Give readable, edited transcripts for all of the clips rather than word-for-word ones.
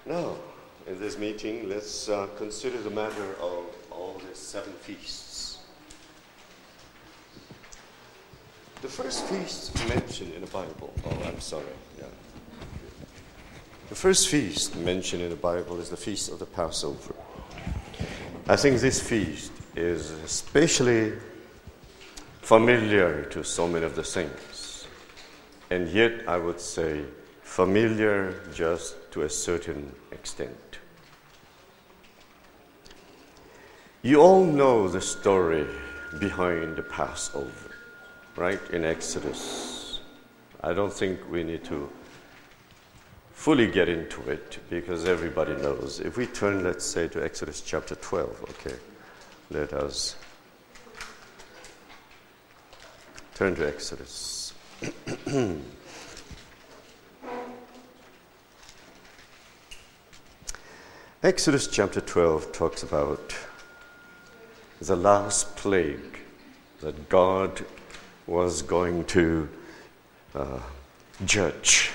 Now, in this meeting, let's consider the matter of all the 7 feasts. The first feast mentioned in the Bible, The first feast mentioned in the Bible is the Feast of the Passover. I think this feast is especially familiar to so many of the saints, and yet I would say familiar just to a certain extent. You all know the story behind the Passover, right? In Exodus. I don't think we need to fully get into it because everybody knows. If we turn, let's say, to Exodus chapter 12, okay, let us turn to Exodus. Exodus chapter 12 talks about the last plague that God was going to judge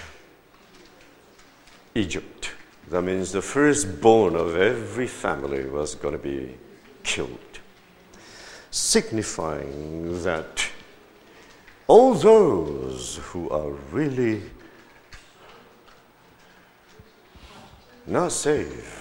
Egypt. That means the firstborn of every family was going to be killed, signifying that all those who are really not saved,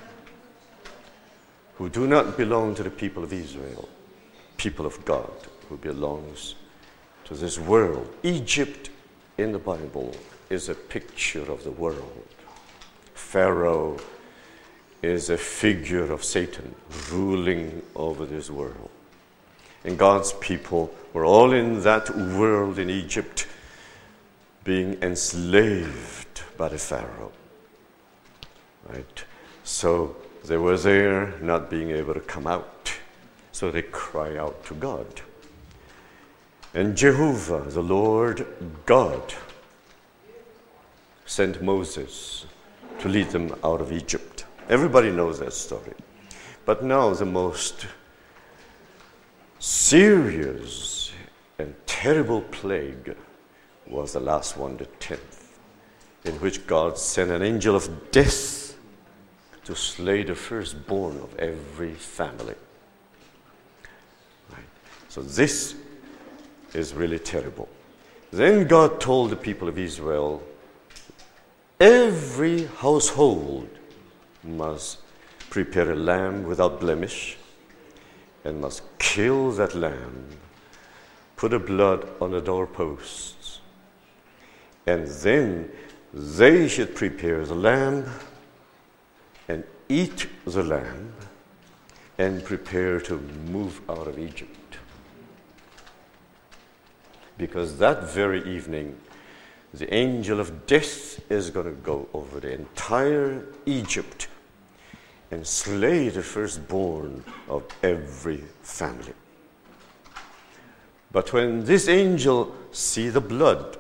who do not belong to the people of Israel, people of God, who belongs to this world. Egypt in the Bible is a picture of the world. Pharaoh is a figure of Satan ruling over this world. And God's people were all in that world in Egypt, being enslaved by the Pharaoh. Right? So they were there, not being able to come out. So they cry out to God. And Jehovah, the Lord God, sent Moses to lead them out of Egypt. Everybody knows that story. But now the most serious and terrible plague was the last one, the 10th, in which God sent an angel of death to slay the firstborn of every family. Right. So this is really terrible. Then God told the people of Israel, every household must prepare a lamb without blemish and must kill that lamb, put the blood on the doorposts, and then they should prepare the lamb and eat the lamb and prepare to move out of Egypt. Because that very evening, the angel of death is going to go over the entire Egypt and slay the firstborn of every family. But when this angel sees the blood,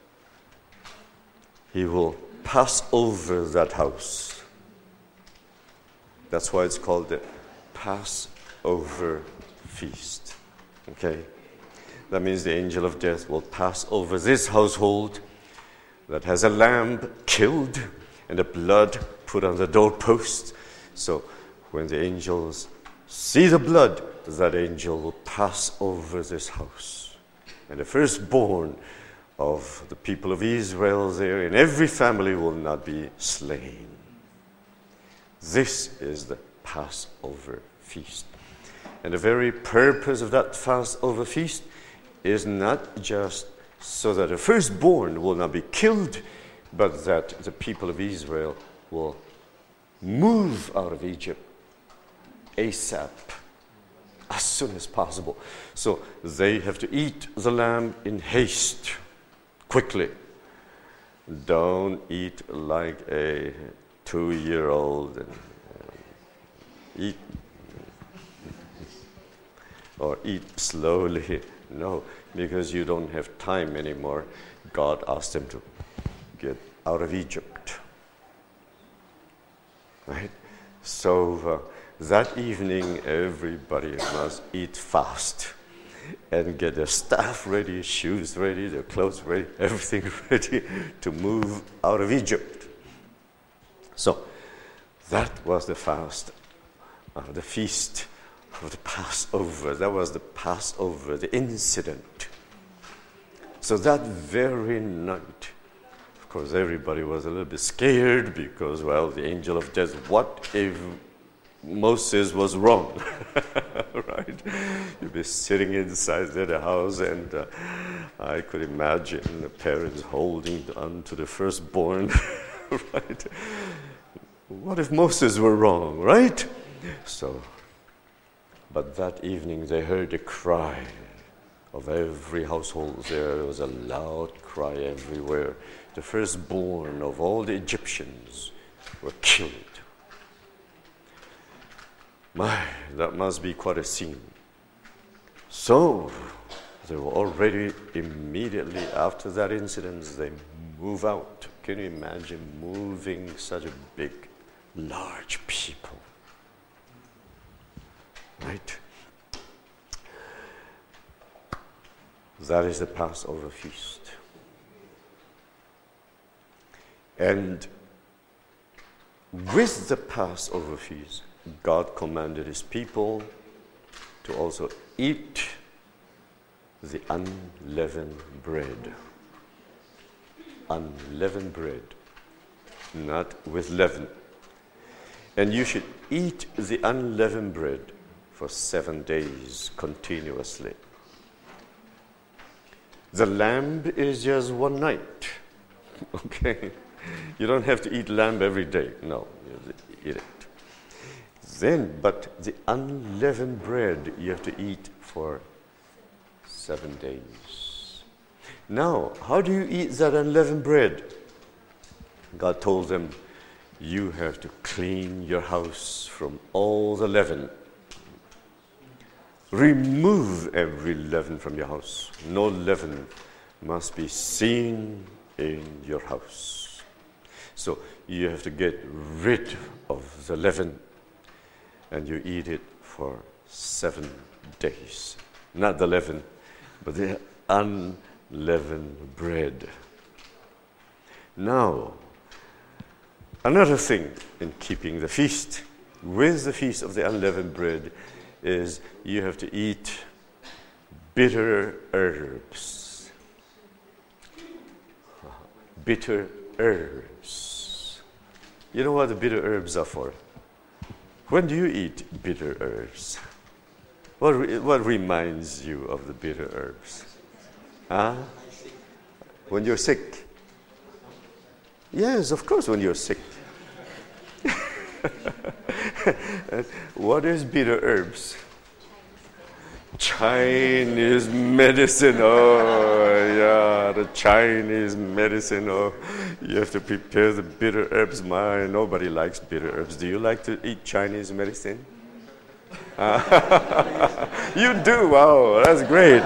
he will pass over that house. That's why it's called the Passover feast. Okay? That means the angel of death will pass over this household that has a lamb killed and the blood put on the doorpost. So when the angels see the blood, that angel will pass over this house. And the firstborn of the people of Israel there in every family will not be slain. This is the Passover feast. And the very purpose of that Passover feast is not just so that the firstborn will not be killed, but that the people of Israel will move out of Egypt ASAP, as soon as possible. So they have to eat the lamb in haste, quickly. Don't eat like a 2-year-old and eat or eat slowly. No, because you don't have time anymore. God asked them to get out of Egypt. Right? So that evening, everybody must eat fast and get their staff ready, shoes ready, their clothes ready, everything ready to move out of Egypt. So That was the feast of the Passover. That was the Passover, the incident. So that very night, of course, everybody was a little bit scared because, well, the angel of death, what if Moses was wrong? Right? You'd be sitting inside the house, and I could imagine the parents holding on to the firstborn, right? What if Moses were wrong, right? So, but that evening they heard a cry of every household there. There was a loud cry everywhere. The firstborn of all the Egyptians were killed. My, that must be quite a scene. So, they were already immediately after that incident, they move out. Can you imagine moving such a big, large people? Right? That is the Passover feast. And with the Passover feast, God commanded his people to also eat the unleavened bread. Unleavened bread, not with leaven. And you should eat the unleavened bread for 7 days continuously. The lamb is just one night. Okay? You don't have to eat lamb every day. No, you have to eat it. Then, but the unleavened bread you have to eat for 7 days. Now, how do you eat that unleavened bread? God told them, you have to clean your house from all the leaven. Remove every leaven from your house. No leaven must be seen in your house. So you have to get rid of the leaven, and you eat it for 7 days. Not the leaven, but the unleavened bread. Now, another thing in keeping the feast, with the feast of the unleavened bread, is you have to eat bitter herbs. Bitter herbs. You know what the bitter herbs are for? When do you eat bitter herbs? What reminds you of the bitter herbs? Huh? When you're sick? Yes, of course, when you're sick. What is bitter herbs? Chinese medicine. Oh, yeah, the Chinese medicine. Oh, you have to prepare the bitter herbs. Nobody likes bitter herbs. Do you like to eat Chinese medicine? You do? Wow, that's great.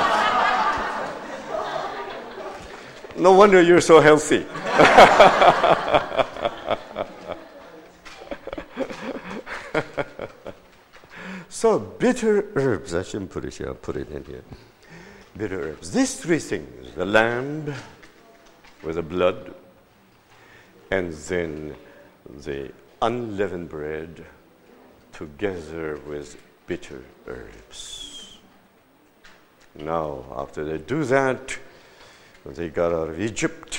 No wonder you're so healthy. So, bitter herbs, I shouldn't put it here, I'll put it in here. Bitter herbs. These three things, the lamb with the blood, and then the unleavened bread together with bitter herbs. Now, after they do that, when they got out of Egypt,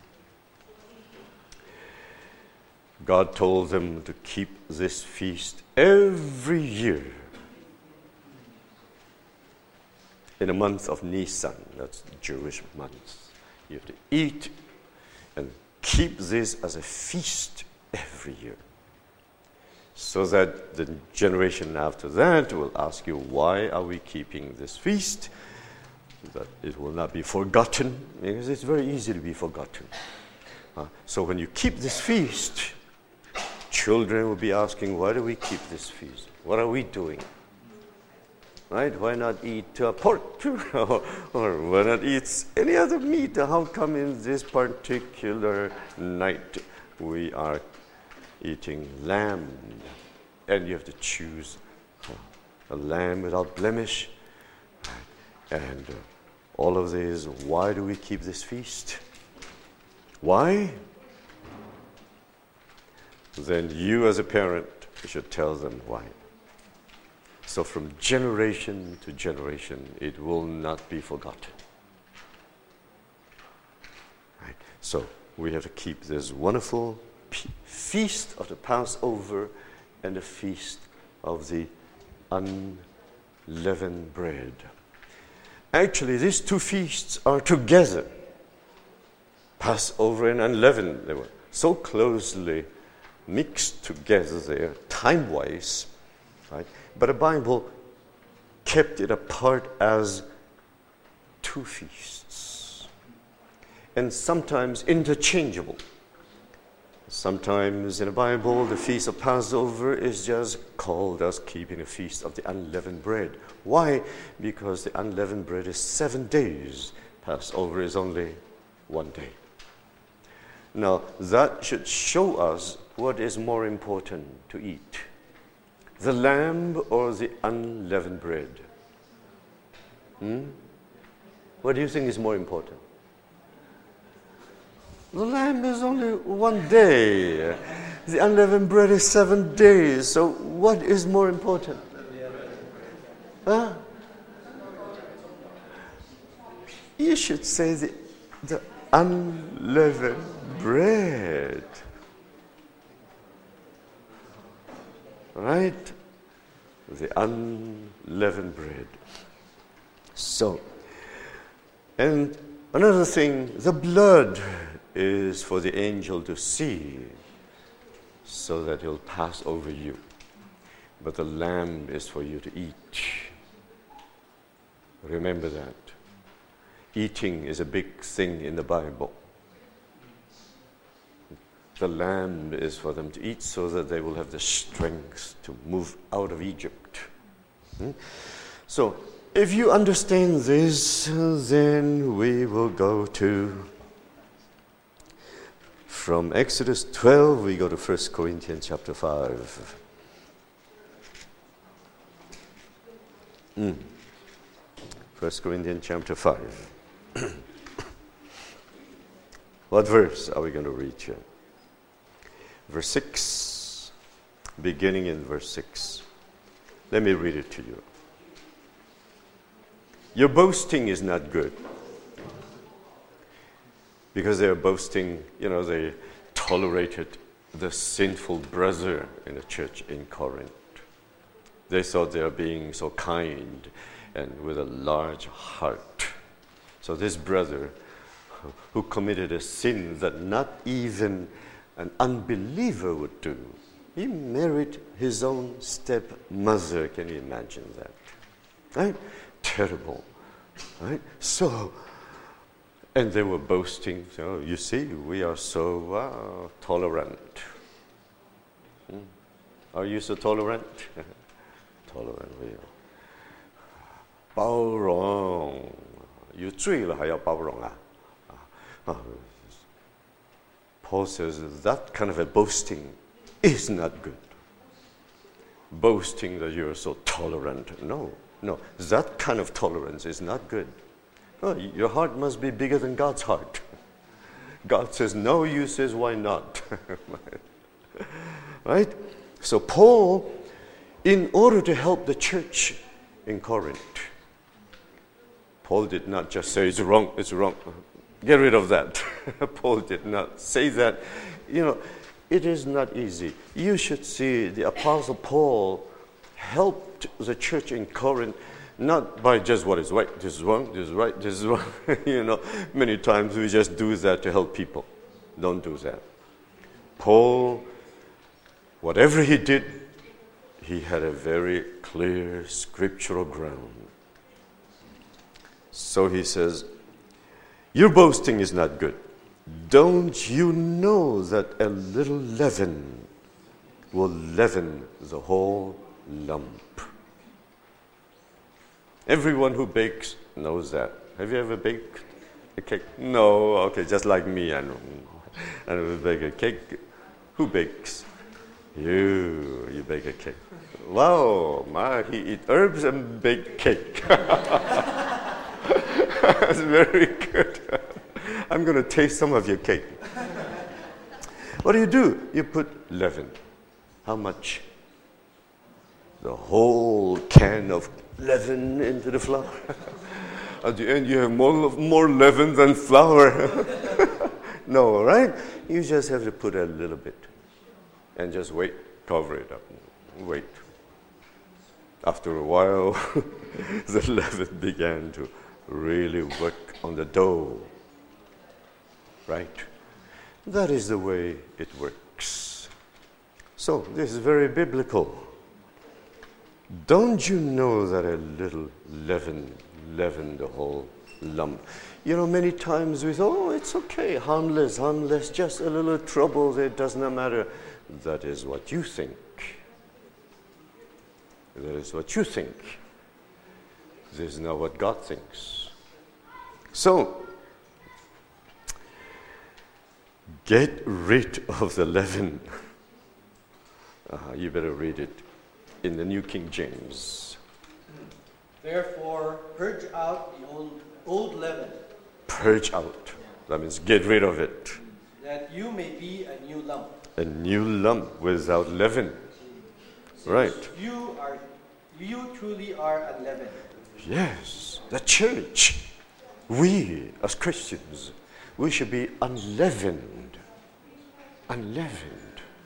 God told them to keep this feast every year in the month of Nisan. That's the Jewish month. You have to eat and keep this as a feast every year, so that the generation after that will ask you, why are we keeping this feast? That it will not be forgotten, because it's very easy to be forgotten. So when you keep this feast, children will be asking, why do we keep this feast? What are we doing? Right? Why not eat pork? or why not eat any other meat? How come in this particular night we are eating lamb? And you have to choose a lamb without blemish. And all of this, why do we keep this feast? Why? then you as a parent should tell them why. So from generation to generation, it will not be forgotten. Right? So we have to keep this wonderful feast of the Passover and the feast of the unleavened bread. Actually, these two feasts are together. Passover and unleavened, they were so closely mixed together there, time-wise, right? But the Bible kept it apart as two feasts, and sometimes interchangeable. Sometimes in the Bible, the Feast of Passover is just called as keeping a feast of the unleavened bread. Why? Because the unleavened bread is 7 days. Passover is only 1 day. Now, that should show us what is more important to eat, the lamb or the unleavened bread. What do you think is more important? The lamb is only 1 day. The unleavened bread is 7 days. So what is more important? Huh? You should say the unleavened bread. Right? The unleavened bread. So, and another thing, the blood is for the angel to see so that he'll pass over you. But the lamb is for you to eat. Remember that. Eating is a big thing in the Bible. The lamb is for them to eat so that they will have the strength to move out of Egypt. So, if you understand this, then we will go to, from Exodus 12, we go to 1 Corinthians chapter 5. 1 Corinthians chapter 5. What verse are we going to read here? Verse 6, beginning in verse 6. Let me read it to you. Your boasting is not good. Because they are boasting, they tolerated the sinful brother in the church in Corinth. They thought they were being so kind and with a large heart. So this brother who committed a sin that not even an unbeliever would do, he married his own stepmother. Can you imagine that? Right? Terrible. Right? So, and they were boasting, you see, we are so tolerant. Are you so tolerant? Tolerant, we are. 包容，有罪了还要包容啊？ Paul says that kind of a boasting is not good. Boasting that you're so tolerant. No, that kind of tolerance is not good. Oh, your heart must be bigger than God's heart. God says no, you says why not? Right? So Paul, in order to help the church in Corinth, Paul did not just say it's wrong. Get rid of that. Paul did not say that. It is not easy. You should see the Apostle Paul helped the church in Corinth not by just what is right, this is wrong, this is right, this is wrong. Many times we just do that to help people. Don't do that. Paul, whatever he did, he had a very clear scriptural ground. So he says, your boasting is not good. Don't you know that a little leaven will leaven the whole lump? Everyone who bakes knows that. Have you ever baked a cake? No, okay, just like me. I know bake a cake. Who bakes? You bake a cake. Wow, he eat herbs and bake cake. That's very good. I'm going to taste some of your cake. What do? You put leaven. How much? The whole can of leaven into the flour. At the end, you have more leaven than flour. No, right? You just have to put a little bit and just wait, cover it up, wait. After a while, the leaven began to really work on the dough, right? That is the way it works. So, this is very biblical. Don't you know that a little leaven the whole lump? You know, many times we thought, it's okay, harmless, just a little trouble, it does not matter. That is what you think. That is what you think. This is not what God thinks. So, get rid of the leaven. You better read it in the New King James. Therefore, purge out the old leaven. Purge out. That means get rid of it. That you may be a new lump. A new lump without leaven. Right. You truly are unleavened. Yes, the church. We, as Christians, we should be unleavened. Unleavened.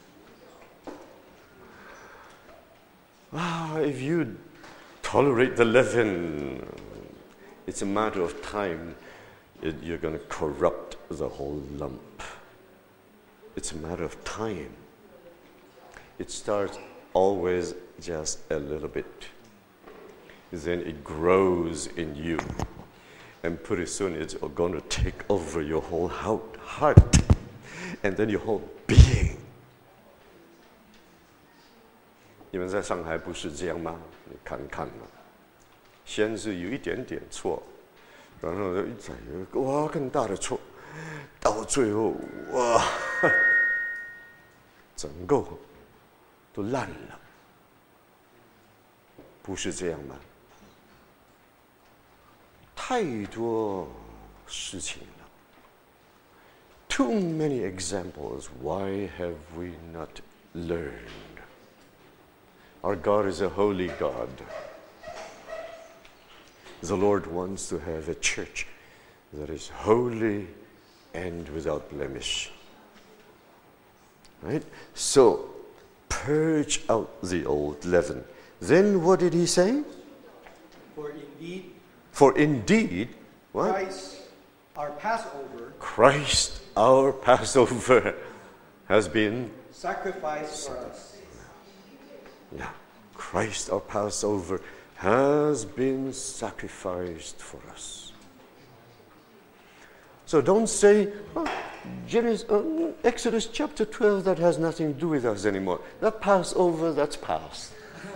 If you tolerate the leaven, it's a matter of time. You're going to corrupt the whole lump. It's a matter of time. It starts always just a little bit. Then it grows in you. And pretty soon it's going to take over your whole heart. And then your whole being. 你们在上海不是这样吗？你看看嘛，先是有一点点错，然后再有一个哇更大的错，到最后哇，整个都烂了，不是这样吗？太多事情了 ，too many examples. Why have we not learned? Our God is a holy God. The Lord wants to have a church that is holy and without blemish. Right? So, purge out the old leaven. Then what did he say? For indeed, what? Christ, our Passover, has been sacrificed for us. Yeah, Christ, our Passover, has been sacrificed for us. So don't say, Exodus chapter 12, that has nothing to do with us anymore. That Passover, that's past.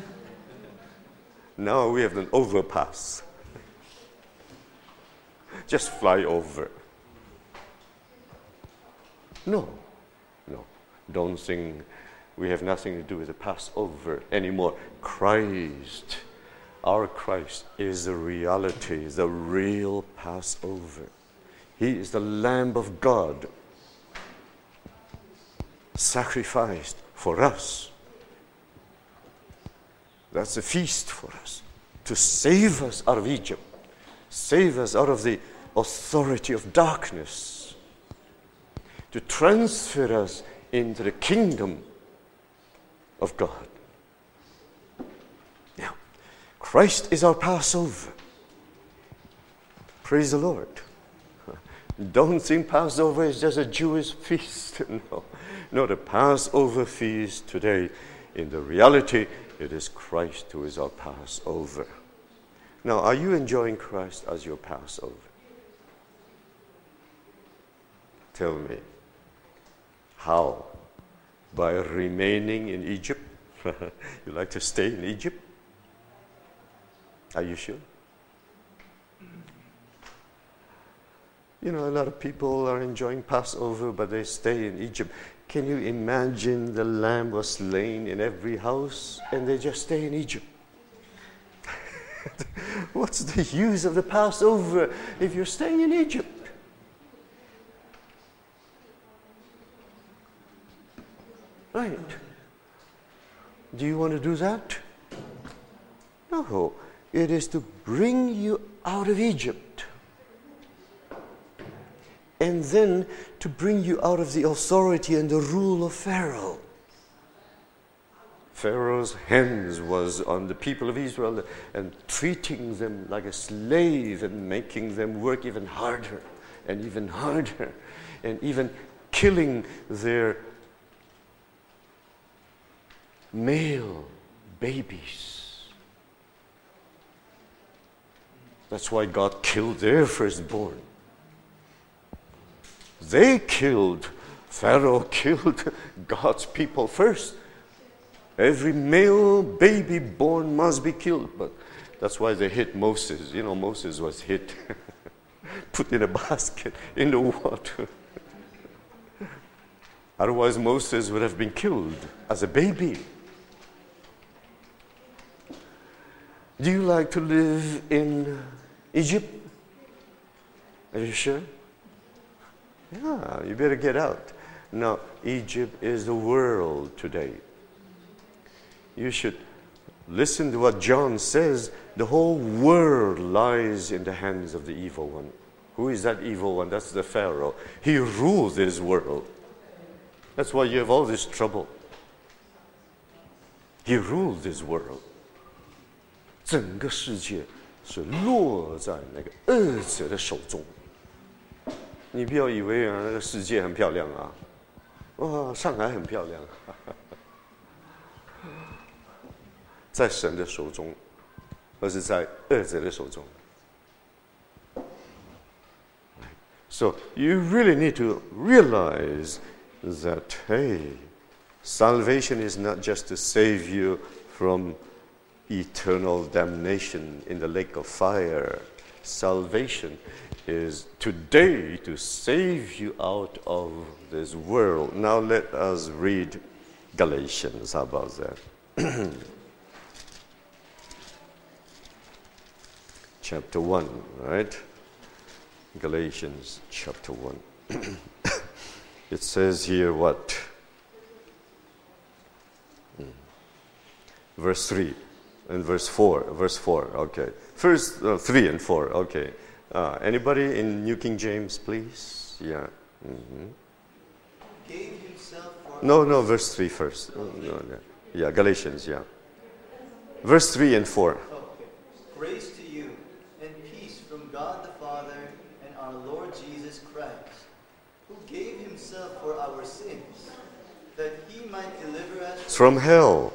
Now we have an overpass. Just fly over. No. Don't think we have nothing to do with the Passover anymore. Christ, our Christ, is the reality, the real Passover. He is the Lamb of God, sacrificed for us. That's a feast for us, to save us out of Egypt, save us out of the authority of darkness, to transfer us into the kingdom of God. Now, Christ is our Passover. Praise the Lord. Don't think Passover is just a Jewish feast. No, the Passover feast today, in the reality, it is Christ who is our Passover. Now, are you enjoying Christ as your Passover? Tell me. How? By remaining in Egypt? You like to stay in Egypt? Are you sure? You know, a lot of people are enjoying Passover, but they stay in Egypt. Can you imagine the lamb was slain in every house and they just stay in Egypt? What's the use of the Passover if you're staying in Egypt? Right. Do you want to do that? No. It is to bring you out of Egypt. And then to bring you out of the authority and the rule of Pharaoh. Pharaoh's hands was on the people of Israel and treating them like a slave and making them work even harder and even killing their male babies. That's why God killed their firstborn. Pharaoh killed God's people first. Every male baby born must be killed. But that's why they hit Moses. You know, Moses was hit, put in a basket in the water. Otherwise, Moses would have been killed as a baby. Do you like to live in Egypt? Are you sure? Yeah, you better get out. Now, Egypt is the world today. You should listen to what John says. The whole world lies in the hands of the evil one. Who is that evil one? That's the Pharaoh. He rules this world. That's why you have all this trouble. He ruled this world. 整个世界是落在那个恶者的手中。你不要以为啊，那个世界很漂亮啊，哇，上海很漂亮，在神的手中，而是在恶者的手中。So you really need to realize that, hey, salvation is not just to save you from eternal damnation in the lake of fire. Salvation is today to save you out of this world. Now let us read Galatians. How about that? Chapter 1, right? Galatians chapter 1. It says here what? Verse 3 and verse 4. Verse 4, okay. First 3 and 4, okay. Anybody in New King James, please? Yeah. Mm-hmm. Gave himself for No, verse 3 first. No. Yeah, Galatians, yeah. Verse 3 and 4. Okay. Grace to you and peace from God the Father and our Lord Jesus Christ, who gave himself for our sins, that he might deliver us From hell.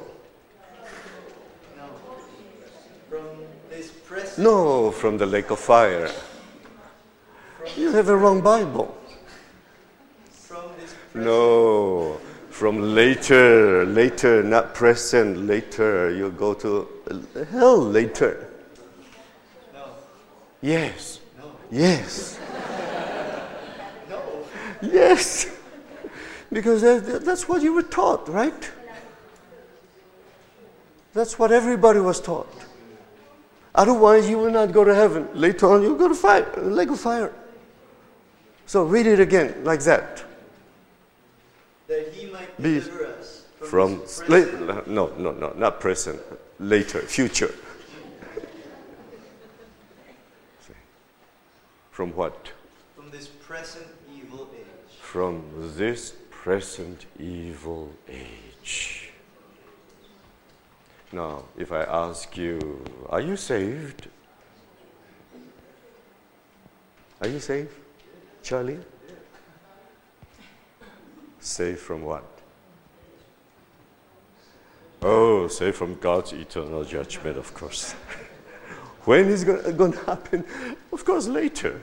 from this present No, from the lake of fire. You have a wrong Bible. from this No, from later, not present, later. You'll go to hell later. No. Yes. No. Yes. No. Yes. Because that's what you were taught, right? That's what everybody was taught. Otherwise, you will not go to heaven. Later on, you'll go to fire, lake of fire. So read it again, like that. That he might Be deliver us From this present no, not present, later, future. From what? from this present evil age. From this present evil age. Now, if I ask you, are you saved? Are you saved, Charlie? Saved from what? Oh, saved from God's eternal judgment, of course. When is it going to happen? Of course, later.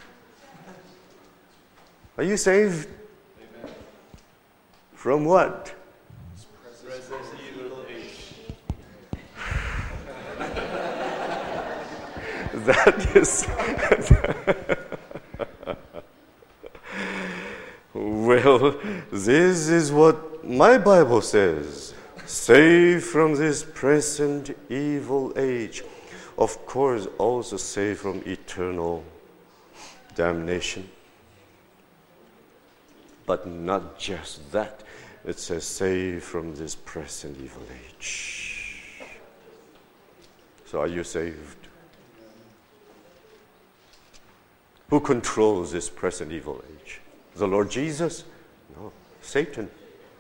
Are you saved? Amen. From what? Present evil age. That is. Well, this is what my Bible says. Saved from this present evil age. Of course, also saved from eternal damnation. But not just that. It says, save from this present evil age. So are you saved? Who controls this present evil age? The Lord Jesus? No, Satan.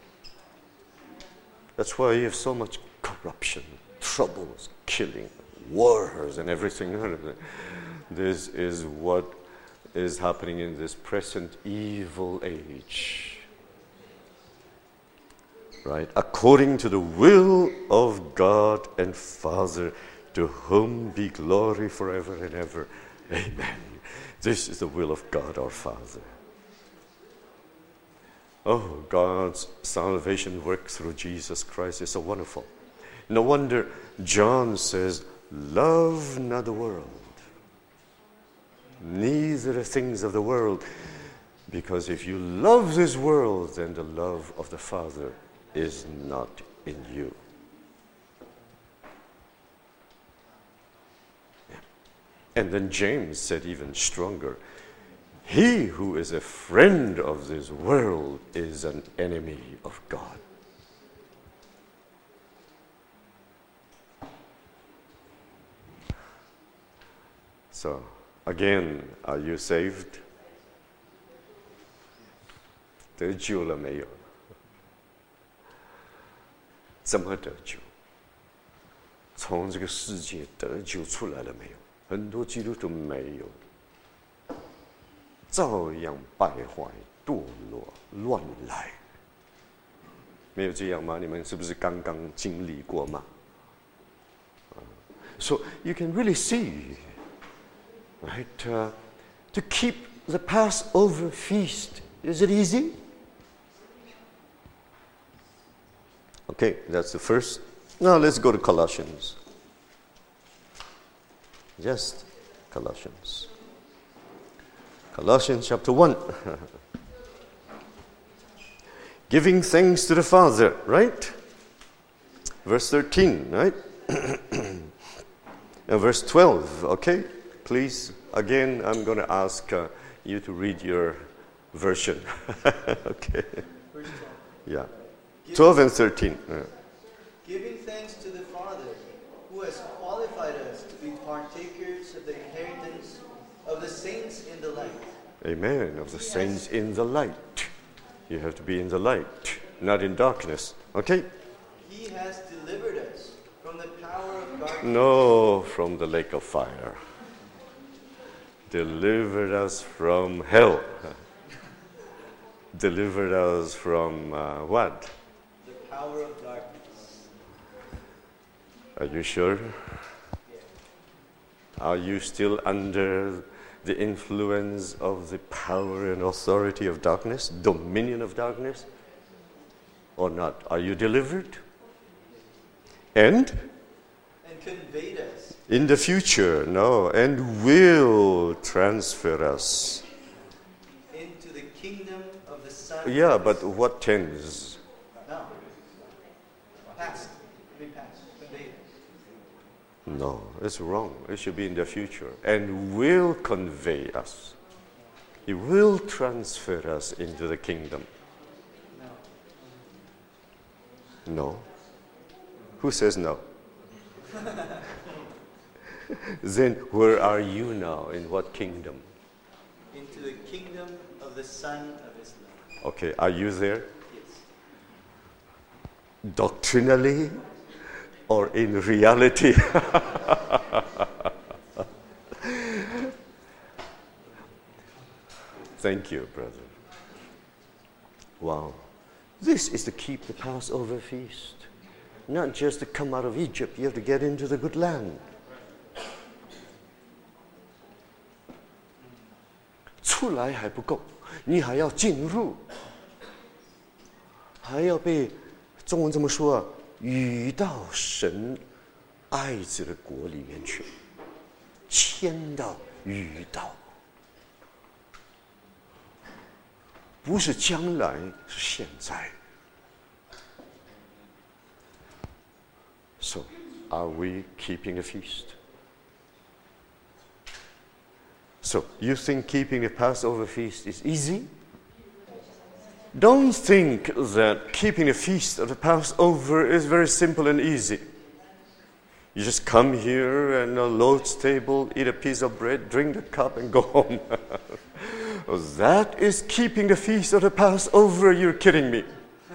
That's why you have so much corruption, troubles, killing, wars, and everything. This is what is happening in this present evil age. Right? According to the will of God and Father, to whom be glory forever and ever. Amen. This is the will of God our Father. Oh, God's salvation work through Jesus Christ is so wonderful. No wonder John says, love not the world, neither the things of the world. Because if you love this world, then the love of the Father is not in you. And then James said even stronger, he who is a friend of this world is an enemy of God. So, again, are you saved? 得救了没有？怎么得救？从这个世界得救出来了没有？很多基督徒没有，照样败坏、堕落、乱来。没有这样吗？你们是不是刚刚经历过吗？So you can really see, right? To keep the Passover feast, is it easy? Okay, that's the first. Now let's go to Colossians. Just Colossians. Colossians chapter 1. Giving thanks to the Father, right? Verse 13, right? And verse 12, okay? Please, again, I'm going to ask you to read your version. Okay. Verse 12. Yeah. 12 and 13. Giving thanks to the Father, who has qualified us to be partakers of the inheritance of the saints in the light. Amen. Of the saints in the light. You have to be in the light, not in darkness. Okay? He has delivered us from the power of darkness. No, from the lake of fire. Delivered us from hell. Delivered us from what? The power of darkness. Are you sure? Are you still under the influence of the power and authority of darkness, dominion of darkness? Or not? Are you delivered? And conveyed us. In the future, no, and will transfer us. Into the kingdom of the Son. Yeah, but what tense? Now. Past. Past. Conveyed. No, it's wrong. It should be in the future. And will convey us. He will transfer us into the kingdom. No. Who says no? Then where are you now? In what kingdom? Into the kingdom of the Son of His love. Okay, are you there? Yes. Doctrinally or in reality? Thank you, brother. Wow. This is to keep the Passover feast. Not just to come out of Egypt, you have to get into the good land. 出来还不够，你还要进入，还要被中文怎么说啊？与到神爱子的国里面去，迁到与到，不是将来，是现在。So, are we keeping a feast? So, you think keeping a Passover feast is easy? Don't think that keeping a feast of the Passover is very simple and easy. You just come here and the Lord's table, eat a piece of bread, drink the cup, and go home. That is keeping the feast of the Passover. You're kidding me.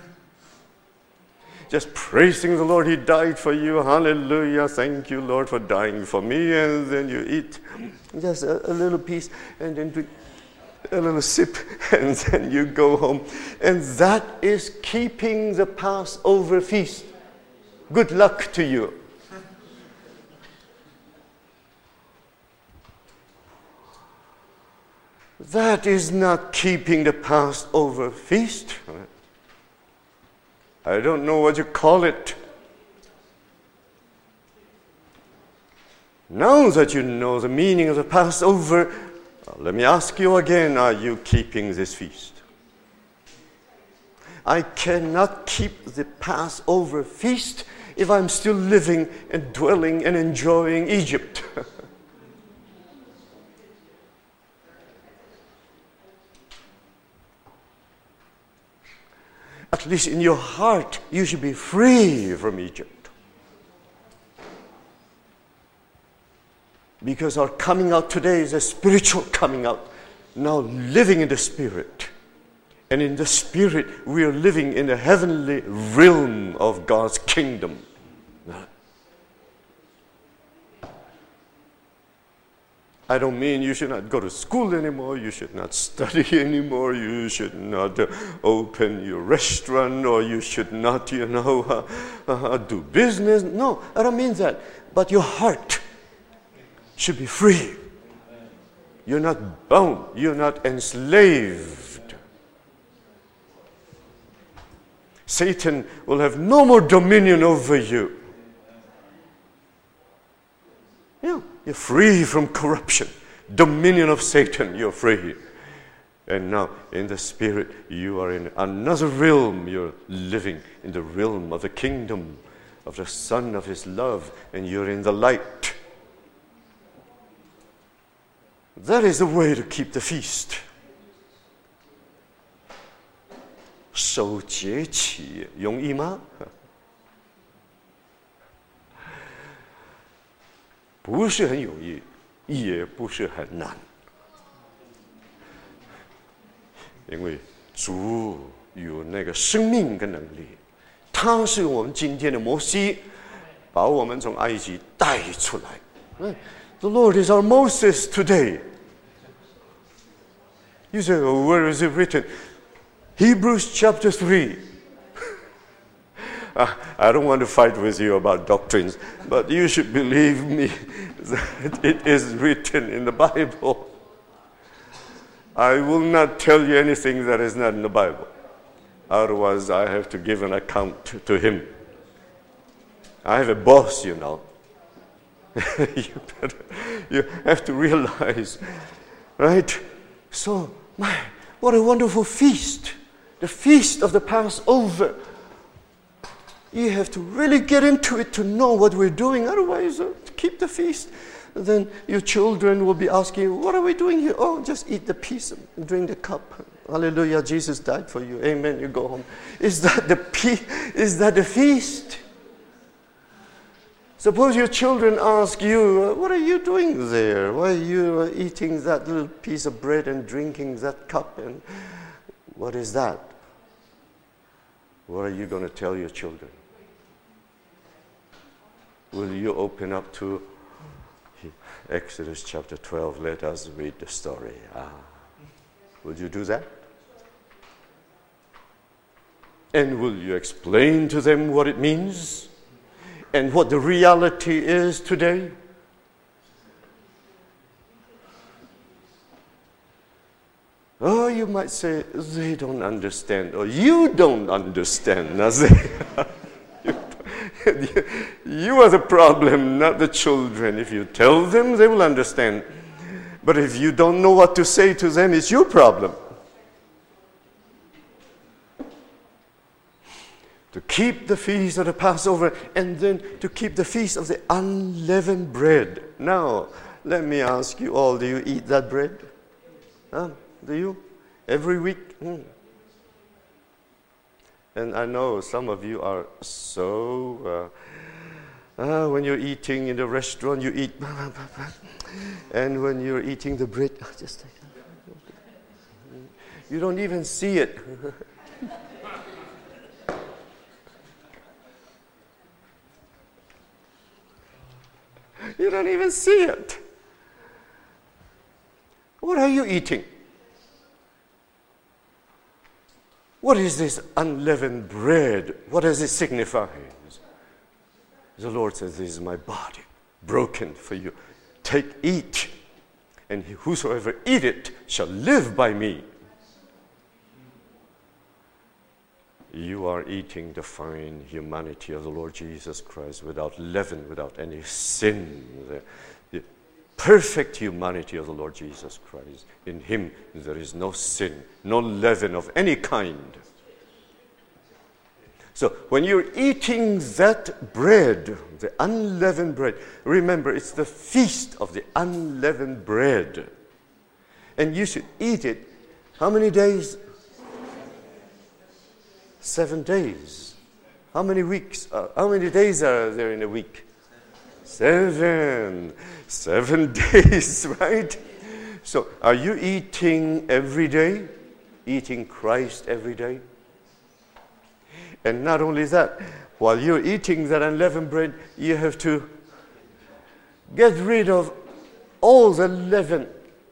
Just praising the Lord, He died for you. Hallelujah. Thank you, Lord, for dying for me. And then you eat just a little piece and then drink a little sip, and then you go home. And that is keeping the Passover feast. Good luck to you. That is not keeping the Passover feast. I don't know what you call it. Now that you know the meaning of the Passover, let me ask you again, are you keeping this feast? I cannot keep the Passover feast if I'm still living and dwelling and enjoying Egypt. At least in your heart, you should be free from Egypt. Because our coming out today is a spiritual coming out. Now living in the Spirit. And in the Spirit, we are living in the heavenly realm of God's kingdom. I don't mean you should not go to school anymore, you should not study anymore, you should not open your restaurant, or you should not, do business. No, I don't mean that. But your heart should be free. You're not bound, you're not enslaved. Satan will have no more dominion over you. Yeah. You're free from corruption, dominion of Satan, you're free. And now, in the Spirit, you are in another realm. You're living in the realm of the kingdom of the Son of His love, and you're in the light. That is the way to keep the feast. 守节期容易吗？不是很容易，也不是很难，因为主有那个生命跟能力，他是我们今天的摩西，把我们从埃及带出来。The Lord is our Moses today. You say, oh, where is it written? Hebrews chapter 3. I don't want to fight with you about doctrines, but you should believe me that it is written in the Bible. I will not tell you anything that is not in the Bible. Otherwise, I have to give an account to him. I have a boss, you know. You have to realize, right? So, what a wonderful feast. The feast of the Passover. You have to really get into it to know what we're doing. Otherwise, keep the feast. Then your children will be asking, what are we doing here? Oh, just eat the piece and drink the cup. Hallelujah, Jesus died for you. Amen, you go home. Is that the feast? Suppose your children ask you, what are you doing there? Why are you eating that little piece of bread and drinking that cup? And what is that? What are you going to tell your children? Will you open up to Exodus chapter 12? Let us read the story. Will you do that? And will you explain to them what it means and what the reality is today? Oh, you might say, they don't understand, or you don't understand. You are the problem, not the children. If you tell them, they will understand. But if you don't know what to say to them, it's your problem. To keep the feast of the Passover, and then to keep the feast of the unleavened bread. Now, let me ask you all, do you eat that bread? Do you? Every week? And I know some of you are so, when you're eating in the restaurant, you eat, and when you're eating the bread, just like that. You don't even see it. You don't even see it. What are you eating? What is this unleavened bread? What does it signify? The Lord says, this is my body, broken for you. Take, eat, and whosoever eat it shall live by me. You are eating the fine humanity of the Lord Jesus Christ without leaven, without any sin. The perfect humanity of the Lord Jesus Christ. In him there is no sin, no leaven of any kind. So when you're eating that bread, the unleavened bread, remember it's the feast of the unleavened bread. And you should eat it, how many days? 7 days. How many weeks? How many days are there in a week? 7. 7 days, right? So are you eating every day? Eating Christ every day? And not only that, while you're eating that unleavened bread, you have to get rid of all the leaven.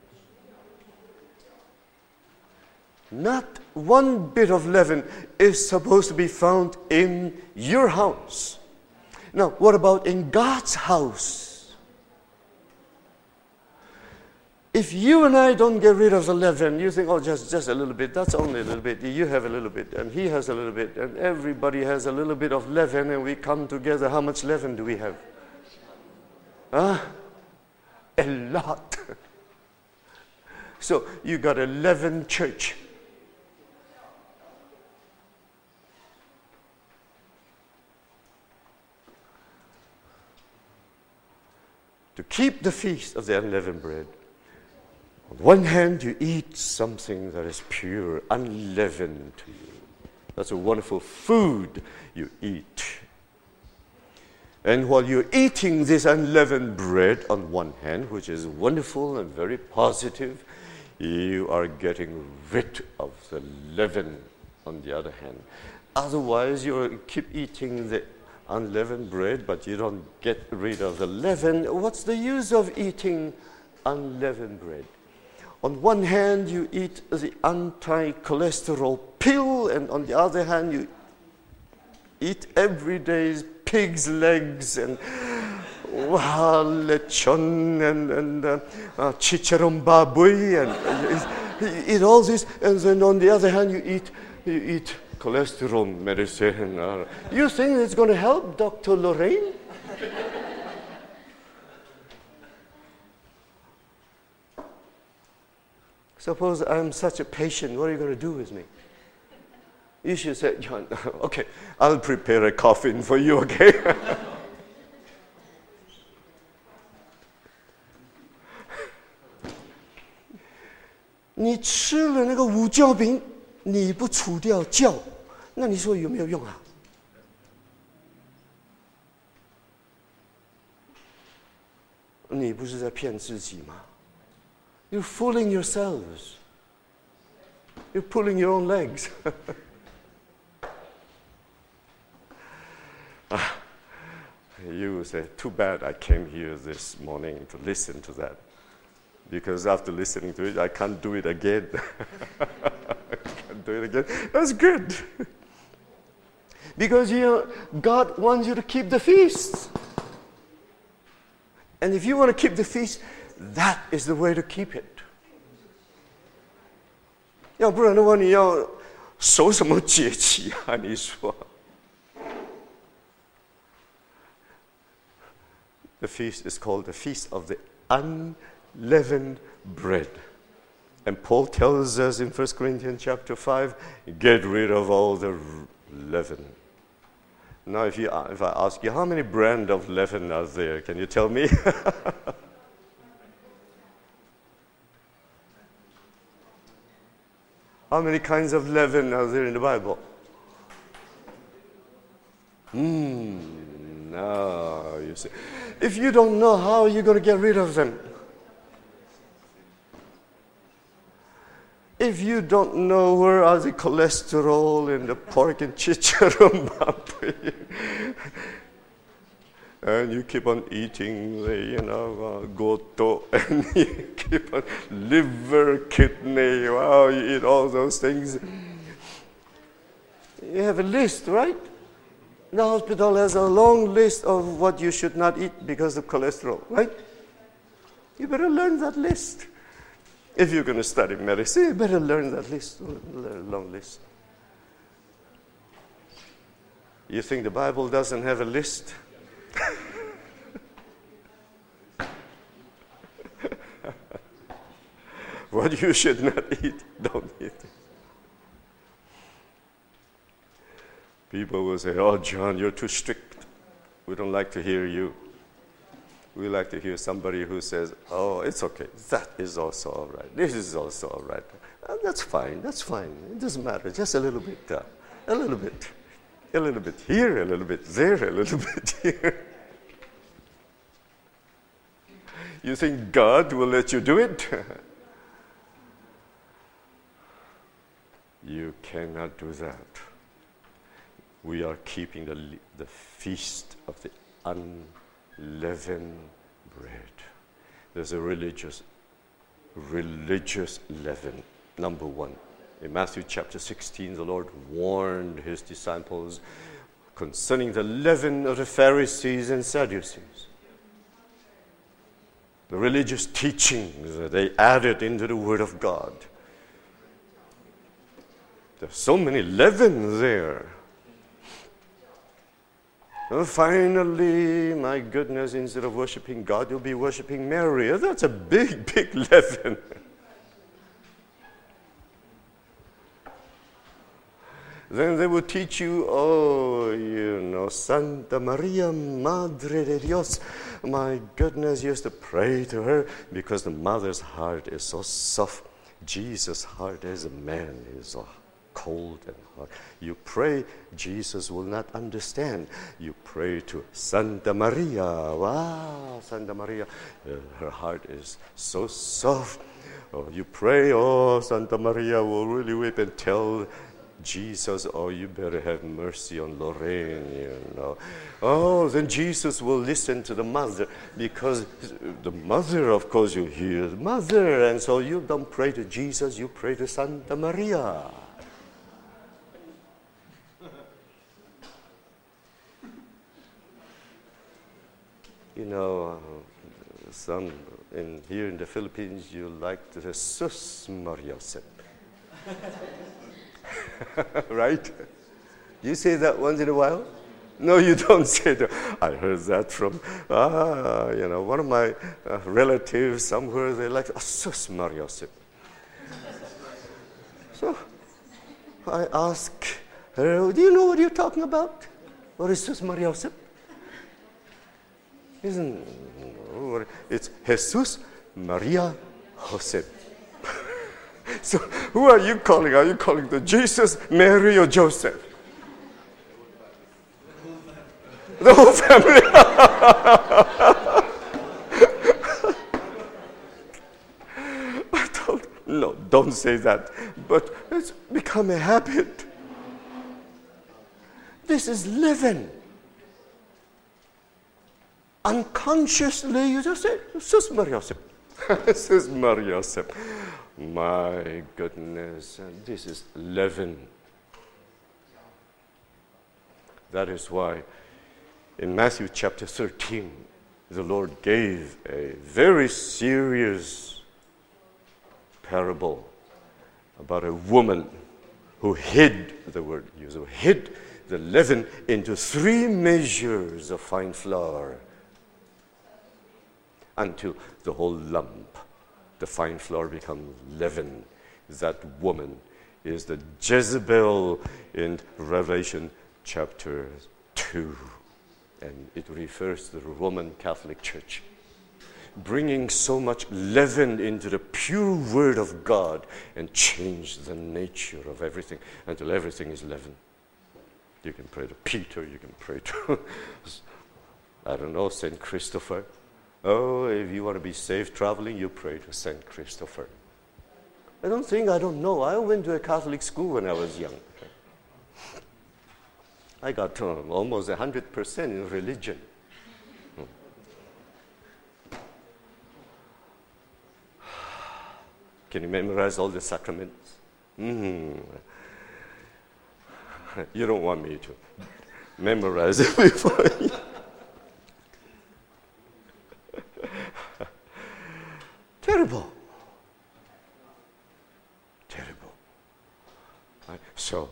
Not one bit of leaven is supposed to be found in your house. Now, what about in God's house? If you and I don't get rid of the leaven, you think, oh, just a little bit, that's only a little bit. You have a little bit, and he has a little bit, and everybody has a little bit of leaven, and we come together. How much leaven do we have? A lot. So you got a leavened church. To keep the feast of the unleavened bread, on one hand, you eat something that is pure, unleavened to you. That's a wonderful food you eat. And while you're eating this unleavened bread on one hand, which is wonderful and very positive, you are getting rid of the leaven on the other hand. Otherwise, you keep eating the unleavened bread, but you don't get rid of the leaven. What's the use of eating unleavened bread? On one hand, you eat the anti-cholesterol pill, and on the other hand, you eat every day's pig's legs and lechon and chicharron baboy, and you eat all this, and then on the other hand, you eat cholesterol medicine. You think it's going to help, Dr. Lorraine? Suppose I'm such a patient, what are you going to do with me? You should say, John, okay, I'll prepare a coffin for you, okay?你吃了那个五酵饼，你不除掉酵，那你说有没有用啊？你不是在骗自己吗？ You're fooling yourselves. You're pulling your own legs. You say, too bad I came here this morning to listen to that. Because after listening to it, I can't do it again. I can't do it again. That's good. Because God wants you to keep the feast. And if you want to keep the feast, that is the way to keep it. 要不然的话，你要守什么节期啊？你说。The feast is called the Feast of the Unleavened Bread. And Paul tells us in 1 Corinthians chapter 5, get rid of all the leaven. Now, if I ask you, how many brand of leaven are there? Can you tell me? How many kinds of leaven are there in the Bible? No, you see. If you don't know how you're going to get rid of them, if you don't know where are the cholesterol in the pork and chicharron, and you keep on eating the, goto, and you keep on liver, kidney, wow, you eat all those things. You have a list, right? The hospital has a long list of what you should not eat because of cholesterol, right? You better learn that list. If you're going to study medicine, you better learn that list, long list. You think the Bible doesn't have a list? What you should not eat, don't eat. People will say, "Oh, John, you're too strict. We don't like to hear you." We like to hear somebody who says, "Oh, it's okay. That is also all right. This is also all right. That's fine. That's fine. It doesn't matter. Just a little bit here, a little bit there, a little bit here." You think God will let you do it? You cannot do that. We are keeping the feast of the unleavened bread. There's a religious leaven. Number one, in Matthew chapter 16, the Lord warned his disciples concerning the leaven of the Pharisees and Sadducees. The religious teachings that they added into the Word of God. There's so many leaven there. And finally, my goodness, instead of worshiping God, you'll be worshiping Mary. That's a big, big leaven. Then they will teach you, Santa Maria, Madre de Dios. My goodness, you have to pray to her because the mother's heart is so soft. Jesus' heart as a man is so cold and hard. You pray, Jesus will not understand. You pray to Santa Maria. Wow, Santa Maria, her heart is so soft. Oh, you pray, Santa Maria will really weep and tell Jesus, you better have mercy on Lorraine, then Jesus will listen to the mother, because the mother, of course, you hear the mother, and so you don't pray to Jesus, you pray to Santa Maria. Some here in the Philippines, you like to say Sus Mariosep. Right? You say that once in a while? No, you don't say that. I heard that from, one of my relatives somewhere. They like, Sus Mariosep. So I ask her, do you know what you're talking about? What is Sus Mariosep? It's Jesus Maria Josep. So who are you calling? Are you calling the Jesus, Mary, or Joseph? The whole family. No, don't say that. But it's become a habit. This is living. Unconsciously, you just say, Sus Mariosep. Sus Mariosep. My goodness, this is leaven. That is why in Matthew chapter 13, the Lord gave a very serious parable about a woman who hid the leaven into 3 measures of fine flour until the whole lump, the fine flour, becomes leaven. That woman is the Jezebel in Revelation chapter 2. And it refers to the Roman Catholic Church, bringing so much leaven into the pure Word of God and change the nature of everything until everything is leaven. You can pray to Peter, you can pray to, I don't know, St. Christopher. Oh, if you want to be safe traveling, you pray to St. Christopher. I don't know. I went to a Catholic school when I was young. I got almost 100% in religion. Can you memorize all the sacraments? You don't want me to memorize it before you. Terrible. Right? So,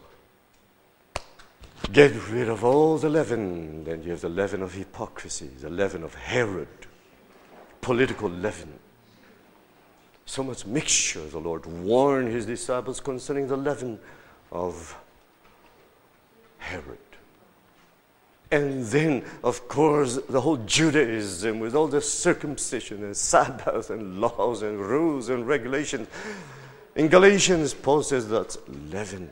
get rid of all the leaven. Then you have the leaven of hypocrisy, the leaven of Herod, political leaven. So much mixture. The Lord warned his disciples concerning the leaven of Herod. And then, of course, the whole Judaism with all the circumcision and Sabbath and laws and rules and regulations. In Galatians, Paul says that's leaven.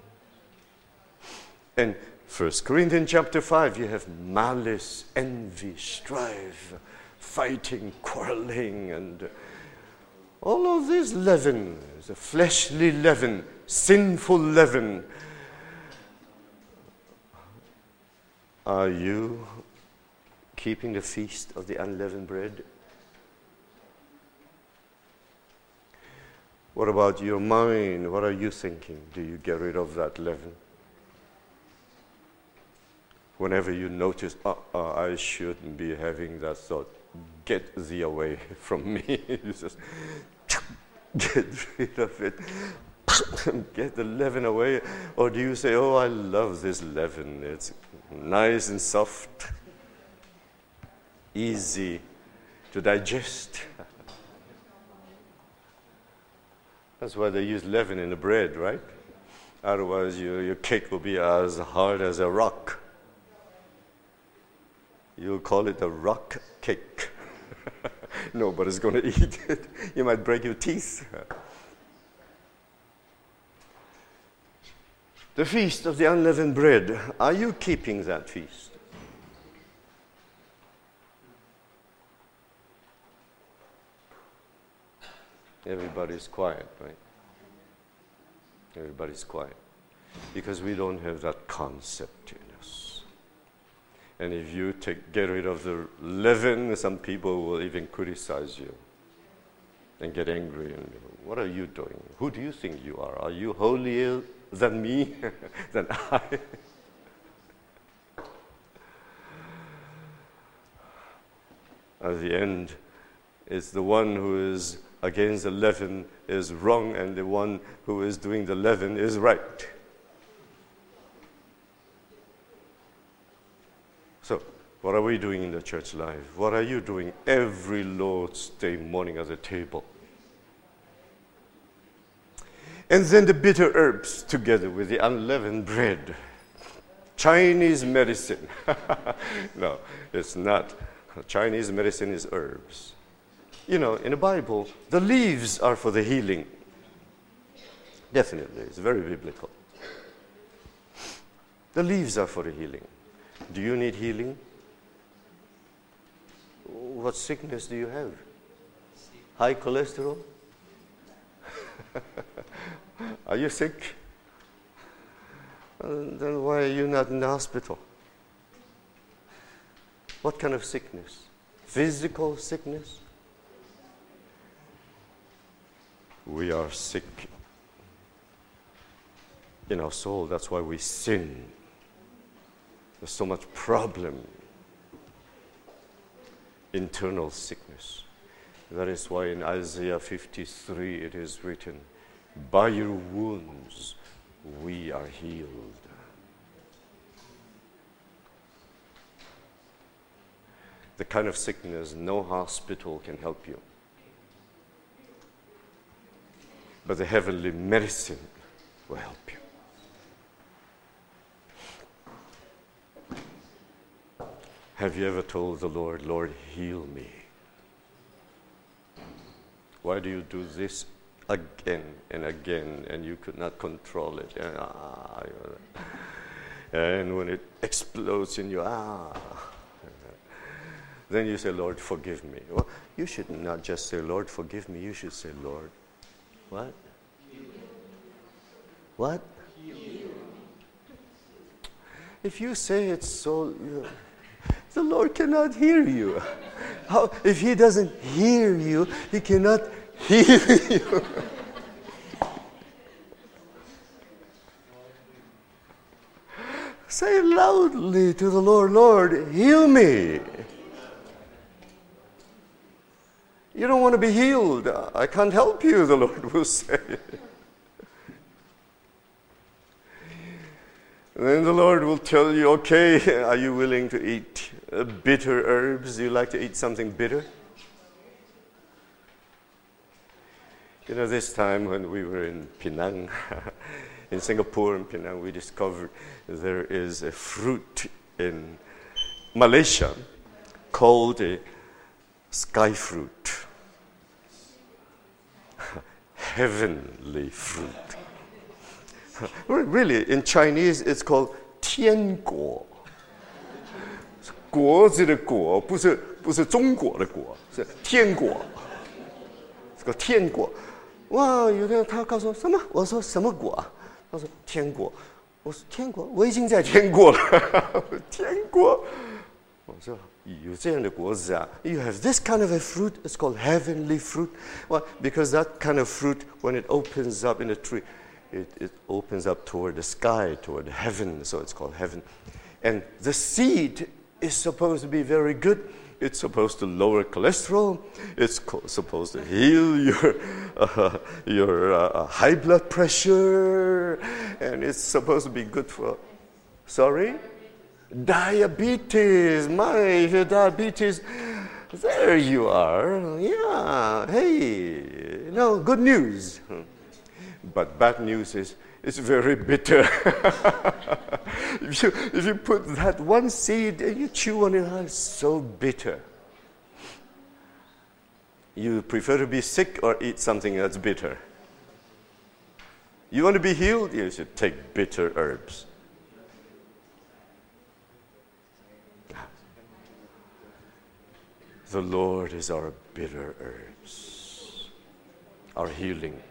And 1 Corinthians chapter 5, you have malice, envy, strife, fighting, quarreling, and all of this leaven, the fleshly leaven, sinful leaven. Are you keeping the feast of the unleavened bread? What about your mind? What are you thinking? Do you get rid of that leaven? Whenever you notice, I shouldn't be having that thought, get thee away from me. You just get rid of it. Get the leaven away. Or do you say, oh, I love this leaven. It's nice and soft, easy to digest. That's why they use leaven in the bread, right? Otherwise, your cake will be as hard as a rock. You'll call it a rock cake. Nobody's going to eat it. You might break your teeth. The feast of the unleavened bread. Are you keeping that feast? Everybody's quiet, right? Everybody's quiet. Because we don't have that concept in us. And if you get rid of the leaven, some people will even criticize you and get angry. And what are you doing? Who do you think you are? Are you holier than me, than I? At the end, it's the one who is against the leaven is wrong, and the one who is doing the leaven is right. So, what are we doing in the church life? What are you doing every Lord's Day morning at the table? And then the bitter herbs together with the unleavened bread. Chinese medicine. No, it's not. Chinese medicine is herbs. You know, in the Bible, the leaves are for the healing. Definitely, it's very biblical. The leaves are for the healing. Do you need healing? What sickness do you have? High cholesterol? Are you sick? Then why are you not in the hospital? What kind of sickness? Physical sickness? We are sick in our soul. That's why we sin. There's so much problem. Internal sickness. That is why in Isaiah 53 it is written, by your wounds we are healed. The kind of sickness no hospital can help you. But the heavenly medicine will help you. Have you ever told the Lord, Lord, heal me? Why do you do this again and again and you could not control it? And when it explodes in you, then you say, Lord, forgive me. Well, you should not just say, Lord, forgive me. You should say, Lord, what? What? If you say it so, the Lord cannot hear you. How, if He doesn't hear you, He cannot heal you. Say loudly to the Lord, Lord, heal me. You don't want to be healed. I can't help you, the Lord will say. Then the Lord will tell you, okay, are you willing to eat bitter herbs? Do you like to eat something bitter? You know, this time when we were in Penang, in Singapore and Penang, we discovered there is a fruit in Malaysia called a sky fruit. Heavenly fruit. Really, in Chinese, it's called 天果. 果子的果不是中国的果，是天果。这个天果，哇！有的人他告诉我什么？我说什么果啊？他说天果。我说天国，我已经在天国了。天国，我说有这样的果子啊。You have this kind of a fruit. It's called heavenly fruit. Well, because that kind of fruit, when it opens up in a tree, it opens up toward the sky, toward heaven. So it's called heaven. And the seed is supposed to be very good. It's supposed to lower cholesterol. It's supposed to heal your high blood pressure. And it's supposed to be good for, diabetes. If you're diabetes, there you are. Yeah, hey, good news. But bad news is it's very bitter. If you put that one seed and you chew on it, it's so bitter. You prefer to be sick or eat something that's bitter? You want to be healed? You should take bitter herbs. The Lord is our bitter herbs, our healing.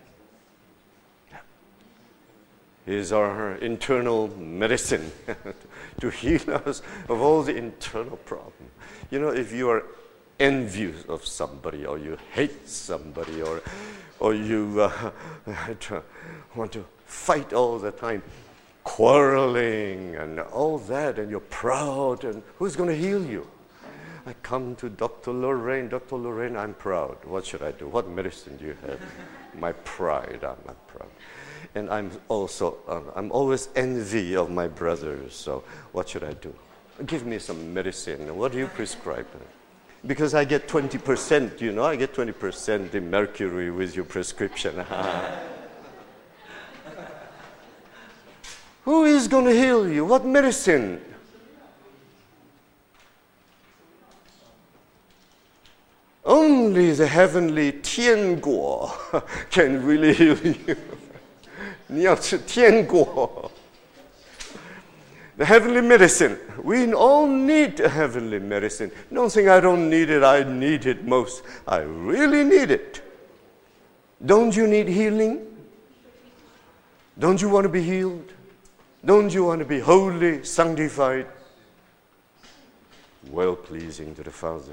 He is our internal medicine to heal us of all the internal problems. You know, if you are envious of somebody, or you hate somebody, or you want to fight all the time, quarreling and all that, and you're proud, and who's going to heal you? I come to Dr. Lorraine. Dr. Lorraine, I'm proud. What should I do? What medicine do you have? My pride. I'm proud. And I'm always envy of my brothers. So what should I do? Give me some medicine. What do you prescribe? Because I get 20%, I get 20% in mercury with your prescription. Who is going to heal you? What medicine? Only the heavenly 天果 can really heal you. 你要吃天果. The heavenly medicine. We all need a heavenly medicine. Don't think I don't need it. I need it most. I really need it. Don't you need healing? Don't you want to be healed? Don't you want to be holy, sanctified, well-pleasing to the Father?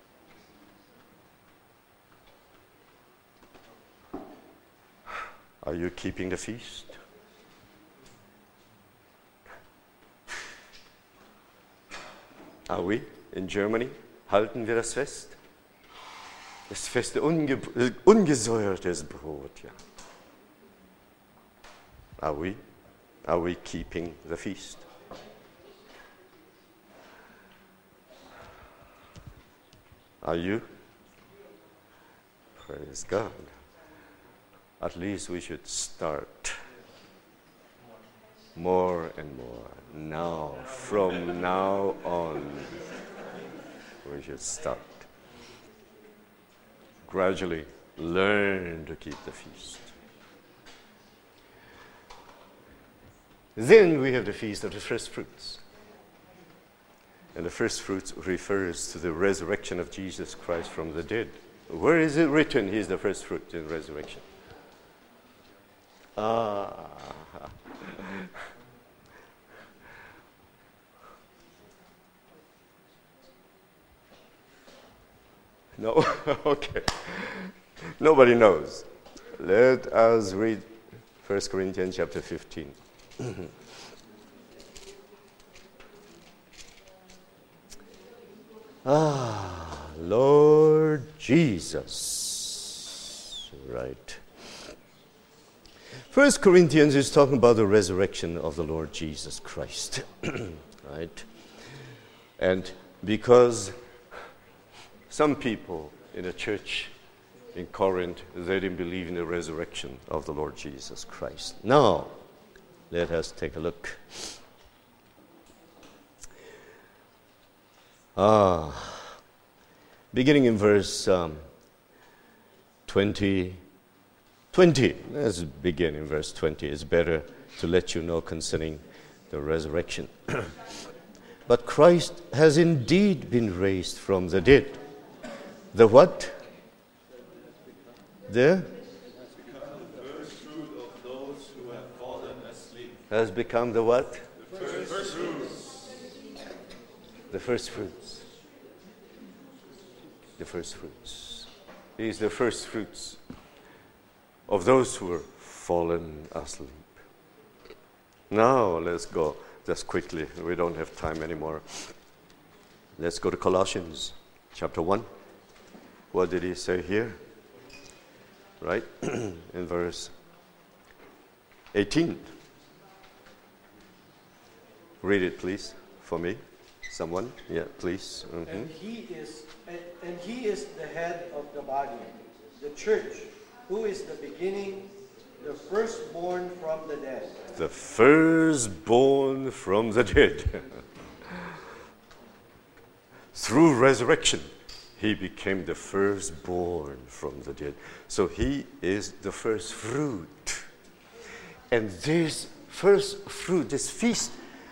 Are you keeping the feast? Are we in Germany? Halten wir das Fest? Das feste ungesäuertes Brot, ja. Are we keeping the feast? Are you? Praise God. At least we should start more and more. Now, from now on, we should start. Gradually learn to keep the feast. Then we have the Feast of the First Fruits. And the first fruits refers to the resurrection of Jesus Christ from the dead. Where is it written he is the first fruit in resurrection? No? Okay. Nobody knows. Let us read 1 Corinthians chapter 15. Lord Jesus. Right. 1 Corinthians is talking about the resurrection of the Lord Jesus Christ. Right? And because some people in a church in Corinth, they didn't believe in the resurrection of the Lord Jesus Christ. Now, let us take a look. Beginning in verse 20. Let's begin in verse 20. It's better to let you know concerning the resurrection. But Christ has indeed been raised from the dead. The what? The has become the what? The first fruits. The first fruits. The first fruits. He is the first fruits of those who were fallen asleep. Now let's go just quickly. We don't have time anymore. Let's go to Colossians chapter 1. What did he say here? Right? In verse 18. Read it, please, for me. Someone? Yeah, please. Mm-hmm. And he is the head of the body, the church, who is the beginning, the firstborn from the dead. The firstborn from the dead. Through resurrection, he became the firstborn from the dead. So he is the first fruit. And this first fruit, this feast,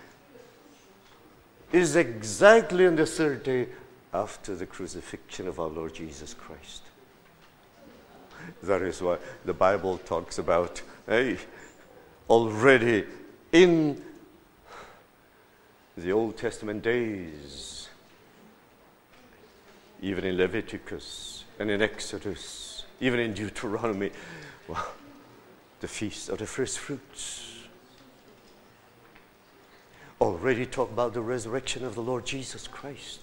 is exactly on the third day after the crucifixion of our Lord Jesus Christ. That is why the Bible talks about, already in the Old Testament days, even in Leviticus and in Exodus, even in Deuteronomy, the feast of the first fruits already talk about the resurrection of the Lord Jesus Christ.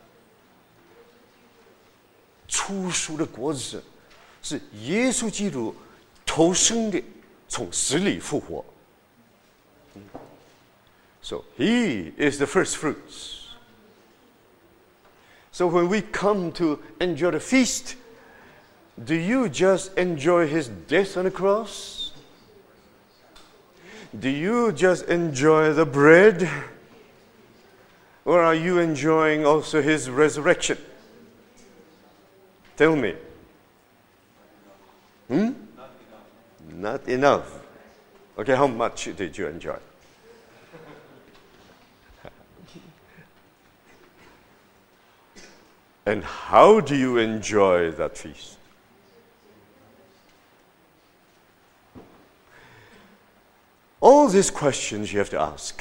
初熟的果子是耶稣基督头生的，从死里复活。So he is the first fruits. So when we come to enjoy the feast, do you just enjoy his death on the cross? Do you just enjoy the bread? Or are you enjoying also his resurrection? Tell me. Not enough. Okay, how much did you enjoy? And how do you enjoy that feast? All these questions you have to ask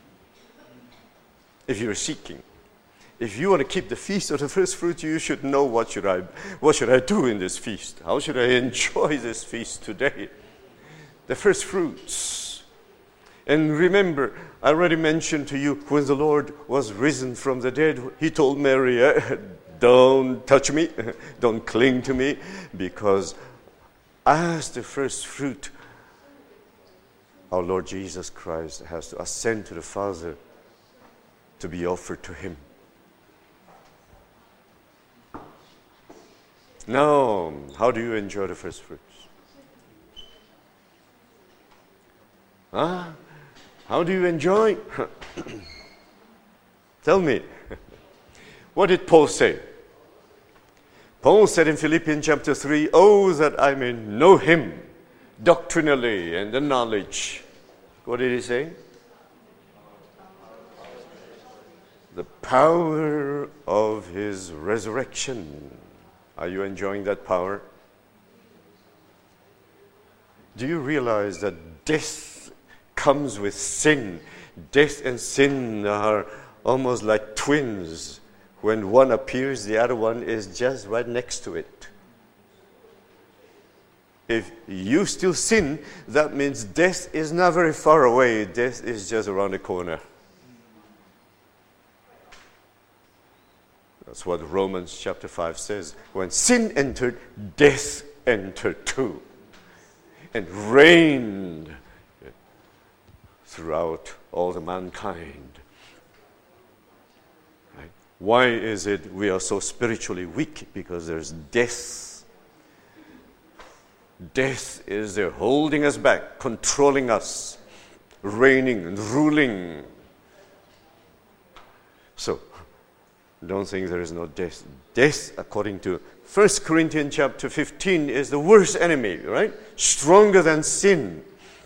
if you're seeking. If you want to keep the feast of the first fruit, you should know what should I do in this feast? How should I enjoy this feast today? The first fruits. And remember, I already mentioned to you, when the Lord was risen from the dead, he told Mary, don't touch me, don't cling to me, because as the first fruit, our Lord Jesus Christ has to ascend to the Father to be offered to him. Now, how do you enjoy the first fruits? How do you enjoy? Tell me. What did Paul say? Paul said in Philippians chapter 3, "Oh, that I may know him doctrinally and the knowledge." What did he say? the power of his resurrection. Are you enjoying that power? Do you realize that death comes with sin? Death and sin are almost like twins. When one appears, the other one is just right next to it. If you still sin, that means death is not very far away. Death is just around the corner. That's what Romans chapter 5 says. When sin entered, death entered too, and reigned throughout all the mankind. Right? Why is it we are so spiritually weak? Because there's death. Death is there holding us back, controlling us, reigning and ruling. So, don't think there is no death. Death, according to 1 Corinthians chapter 15, is the worst enemy, right? Stronger than sin.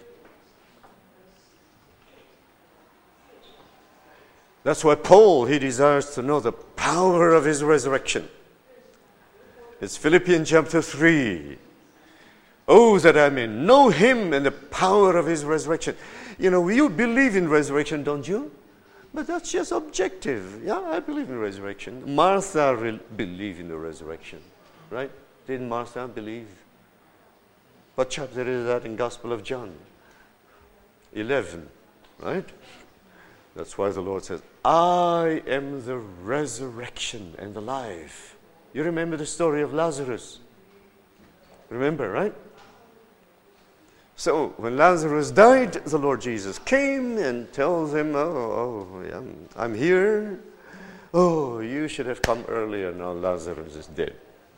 That's why Paul, he desires to know the power of his resurrection. It's Philippians chapter 3. Oh, that I may know him and the power of his resurrection. You know, you believe in resurrection, don't you? But that's just objective. Yeah, I believe in resurrection. Martha believed in the resurrection, right? Didn't Martha believe? What chapter is that in Gospel of John? 11, right? That's why the Lord says, I am the resurrection and the life. You remember the story of Lazarus? Remember, right? So when Lazarus died, the Lord Jesus came and tells him, yeah, I'm here. Oh, you should have come earlier. Now Lazarus is dead.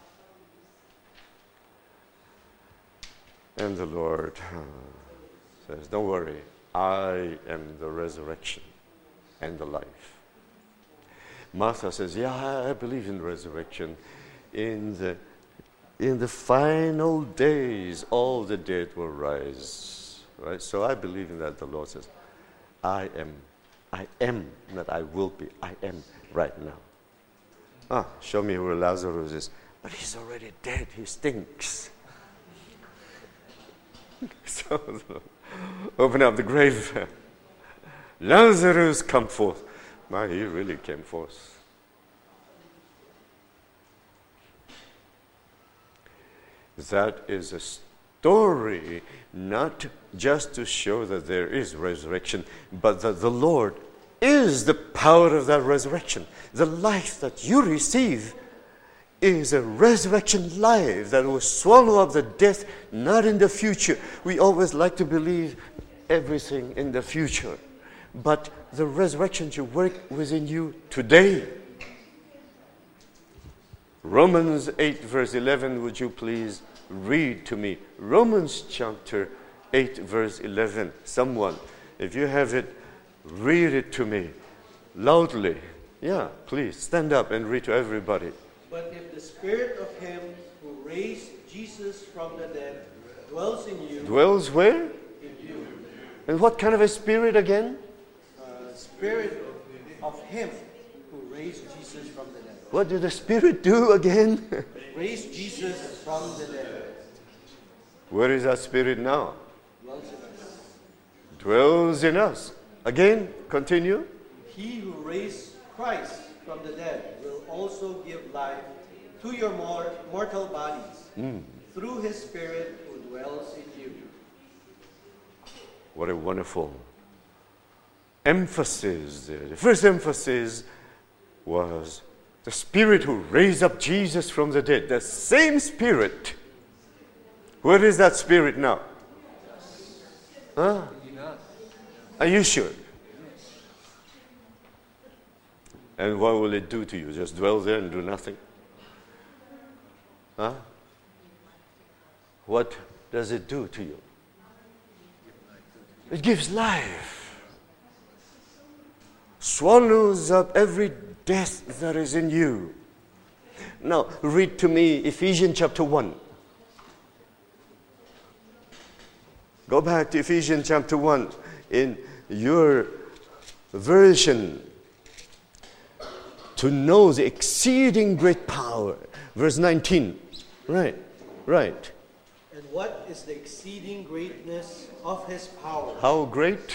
And the Lord says, don't worry, I am the resurrection and the life. Martha says, yeah, I believe in resurrection. In the final days, all the dead will rise. Right? So I believe in that. The Lord says, I am, not I will be, I am right now. Show me where Lazarus is. But he's already dead, he stinks. So open up the grave. Lazarus, come forth. Man, he really came forth. That is a story, not just to show that there is resurrection, but that the Lord is the power of that resurrection. The life that you receive is a resurrection life that will swallow up the death, not in the future. We always like to believe everything in the future, but the resurrection should work within you today. Romans 8 verse 11, would you please read to me? Romans chapter 8 verse 11. Someone, if you have it, read it to me loudly. Yeah, please, stand up and read to everybody. But if the spirit of him who raised Jesus from the dead dwells in you. Dwells where? In you. And what kind of a spirit again? Spirit of him who raised Jesus from the dead. What did the Spirit do again? Raised Jesus from the dead. Where is that Spirit now? Dwells in us. Dwells in us. Again, continue. He who raised Christ from the dead will also give life to your mortal bodies through his Spirit who dwells in you. What a wonderful emphasis there. The first emphasis was the Spirit who raised up Jesus from the dead. The same Spirit. Where is that Spirit now? Huh? Are you sure? And what will it do to you? Just dwell there and do nothing? Huh? What does it do to you? It gives life. Swallows up every death that is in you. Now, read to me Ephesians chapter 1. Go back to Ephesians chapter 1 in your version. to know the exceeding great power. Verse 19. Right. And what is the exceeding greatness of his power? How great?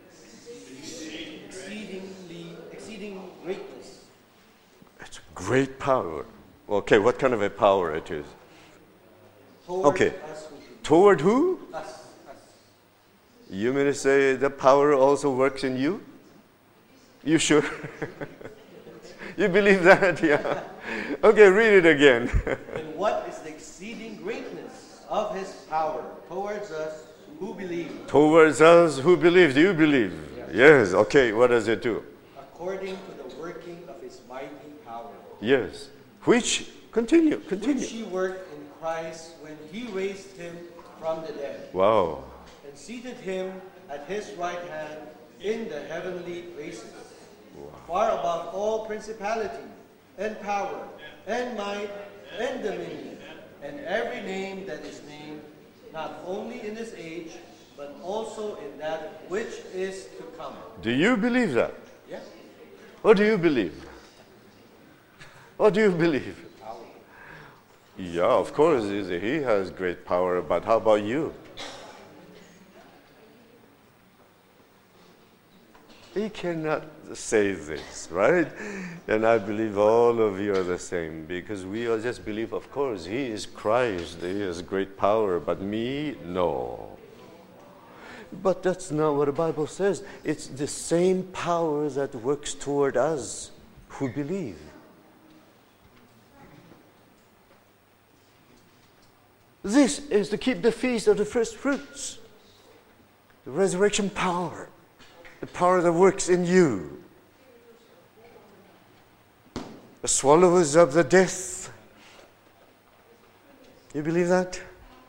Exceeding greatness. It's great power. Okay, what kind of a power it is? Toward us who believe. Toward who? Us. You mean to say the power also works in you? You sure? You believe that? Yeah. Okay, read it again. And what is the exceeding greatness of his power towards us who believe? Towards us who believe. Do you believe? Yes. Okay, what does it do? According to the working of his mighty power. Yes. Which, continue. Which he worked in Christ when he raised him from the dead. Wow. And seated him at his right hand in the heavenly places. Far above all principality and power and might and dominion and every name that is named, not only in this age, but also in that which is to come. Do you believe that? Yeah. What do you believe? What do you believe? Yeah, of course, he has great power, but how about you? He cannot say this, right? And I believe all of you are the same, because we all just believe, of course, he is Christ, he has great power, but me, no. But that's not what the Bible says. It's the same power that works toward us who believe. This is to keep the feast of the first fruits, the resurrection power. The power that works in you. The swallowers of the death. You believe that?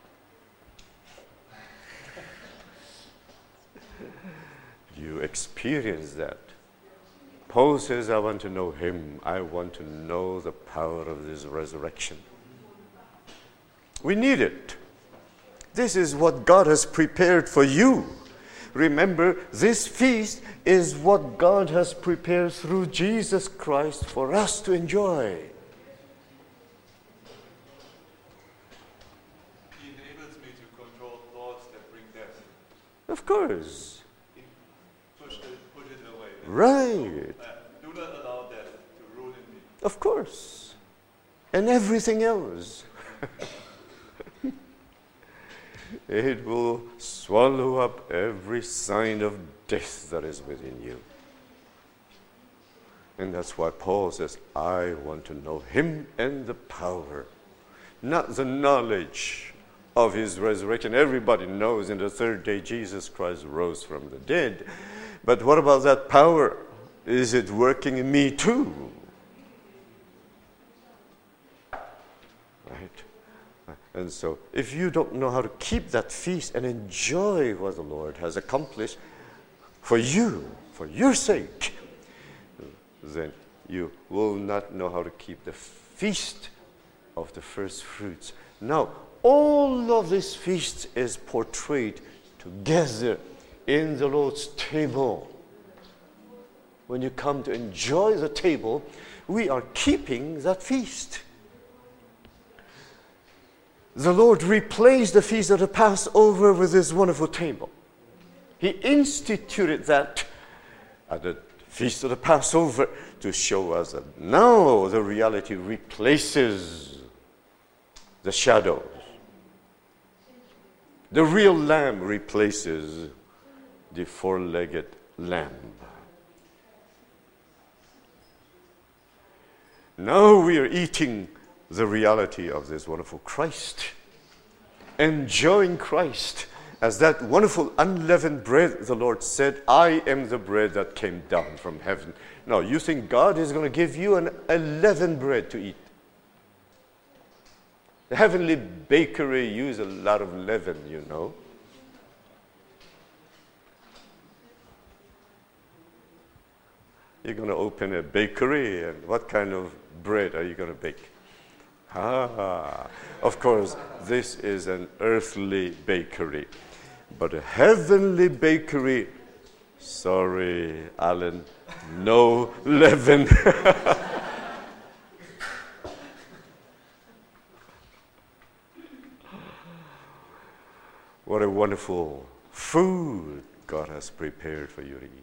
You experience that. Paul says, I want to know him. I want to know the power of this resurrection. We need it. This is what God has prepared for you. Remember, this feast is what God has prepared through Jesus Christ for us to enjoy. He enables me to control thoughts that bring death. Of course. Push it away. Right. Do not allow death to rule in me. Of course. And everything else. It will swallow up every sign of death that is within you. And that's why Paul says, I want to know him and the power, not the knowledge of his resurrection. Everybody knows in the third day Jesus Christ rose from the dead. But what about that power? Is it working in me too? Right? And so, if you don't know how to keep that feast and enjoy what the Lord has accomplished for you, for your sake, then you will not know how to keep the feast of the first fruits. Now, all of this feast is portrayed together in the Lord's table. When you come to enjoy the table, we are keeping that feast. The Lord replaced the feast of the Passover with this wonderful table. He instituted that at the feast of the Passover to show us that now the reality replaces the shadows. The real lamb replaces the four-legged lamb. Now we are eating the reality of this wonderful Christ, enjoying Christ as that wonderful unleavened bread. The Lord said, I am the bread that came down from heaven. Now, you think God is going to give you an unleavened bread to eat? The heavenly bakery uses a lot of leaven, you know. You're going to open a bakery, and what kind of bread are you going to bake? Of course, this is an earthly bakery. But a heavenly bakery, sorry, Alan, no leaven. What a wonderful food God has prepared for you to eat.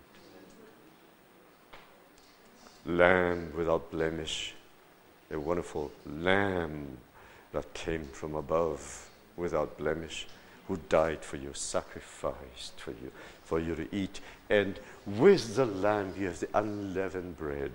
Lamb without blemish, a wonderful lamb that came from above without blemish, who died for you, sacrificed for you to eat. And with the lamb you have the unleavened bread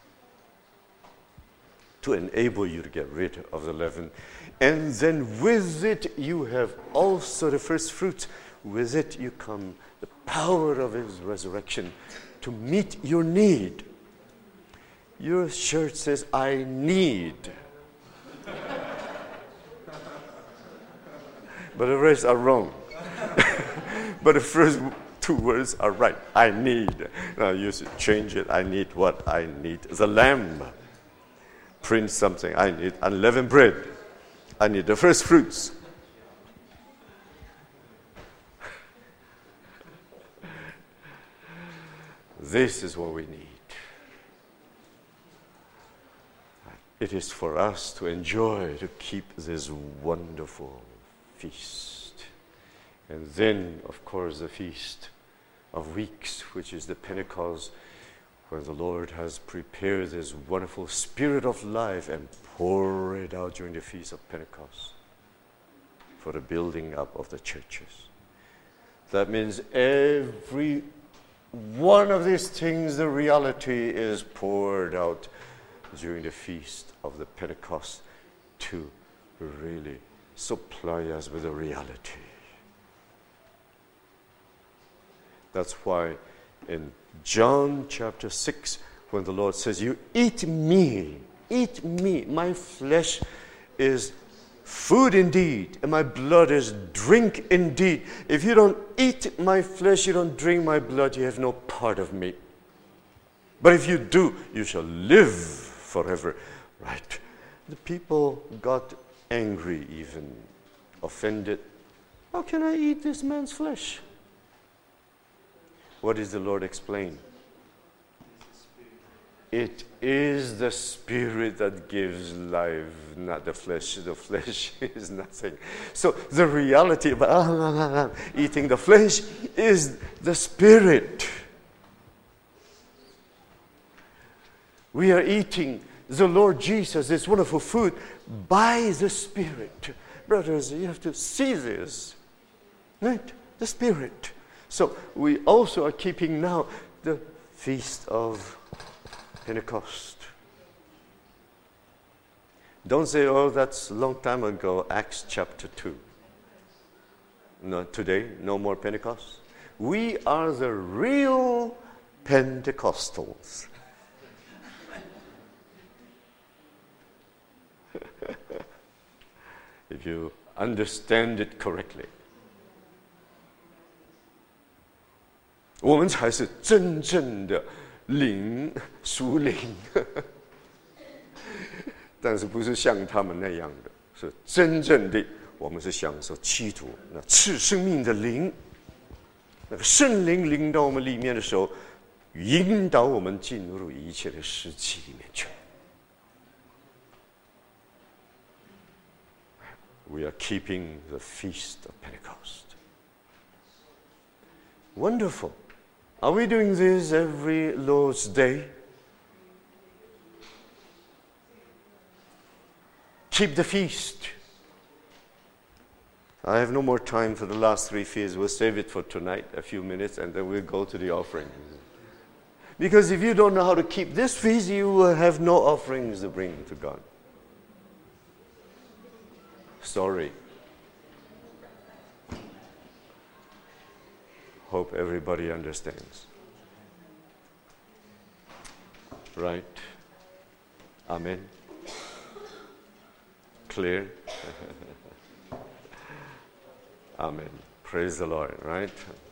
to enable you to get rid of the leaven. And then with it you have also the first fruits. With it you come the power of his resurrection to meet your need. Your shirt says, I need. But the rest are wrong. But the first two words are right. I need. Now you should change it. I need what? I need the lamb. Print something. I need unleavened bread. I need the first fruits. This is what we need. It is for us to enjoy, to keep this wonderful feast. And then, of course, the Feast of Weeks, which is the Pentecost, where the Lord has prepared this wonderful Spirit of life and poured it out during the Feast of Pentecost for the building up of the churches. That means every one of these things, the reality is poured out during the Feast of the Pentecost to really supply us with a reality. That's why in John chapter 6, when the Lord says, you eat me, my flesh is food indeed, and my blood is drink indeed. If you don't eat my flesh, you don't drink my blood, you have no part of me. But if you do, you shall live forever. Right? The people got angry even, offended. How can I eat this man's flesh? What does the Lord explain? It is the Spirit that gives life, not the flesh. The flesh is nothing. So the reality about eating the flesh is the Spirit. We are eating the Lord Jesus, this wonderful food, by the Spirit. Brothers, you have to see this. Right? The Spirit. So we also are keeping now the Feast of Pentecost. Don't say, oh, that's a long time ago, Acts chapter 2. No, today, no more Pentecost. We are the real Pentecostals. If you understand it correctly. 我们才是真正的属灵，但是不是像他们那样的，是真正的，我们是享受基督那赐生命的灵，那个圣灵临到我们里面的时候，引导我们进入一切的实际里面去。We are keeping the Feast of Pentecost. Wonderful. Are we doing this every Lord's Day? Keep the feast. I have no more time for the last three feasts. We'll save it for tonight, a few minutes, and then we'll go to the offering. Because if you don't know how to keep this feast, you will have no offerings to bring to God. Sorry. Hope everybody understands. Right? Amen. Clear? Amen. Praise the Lord, right?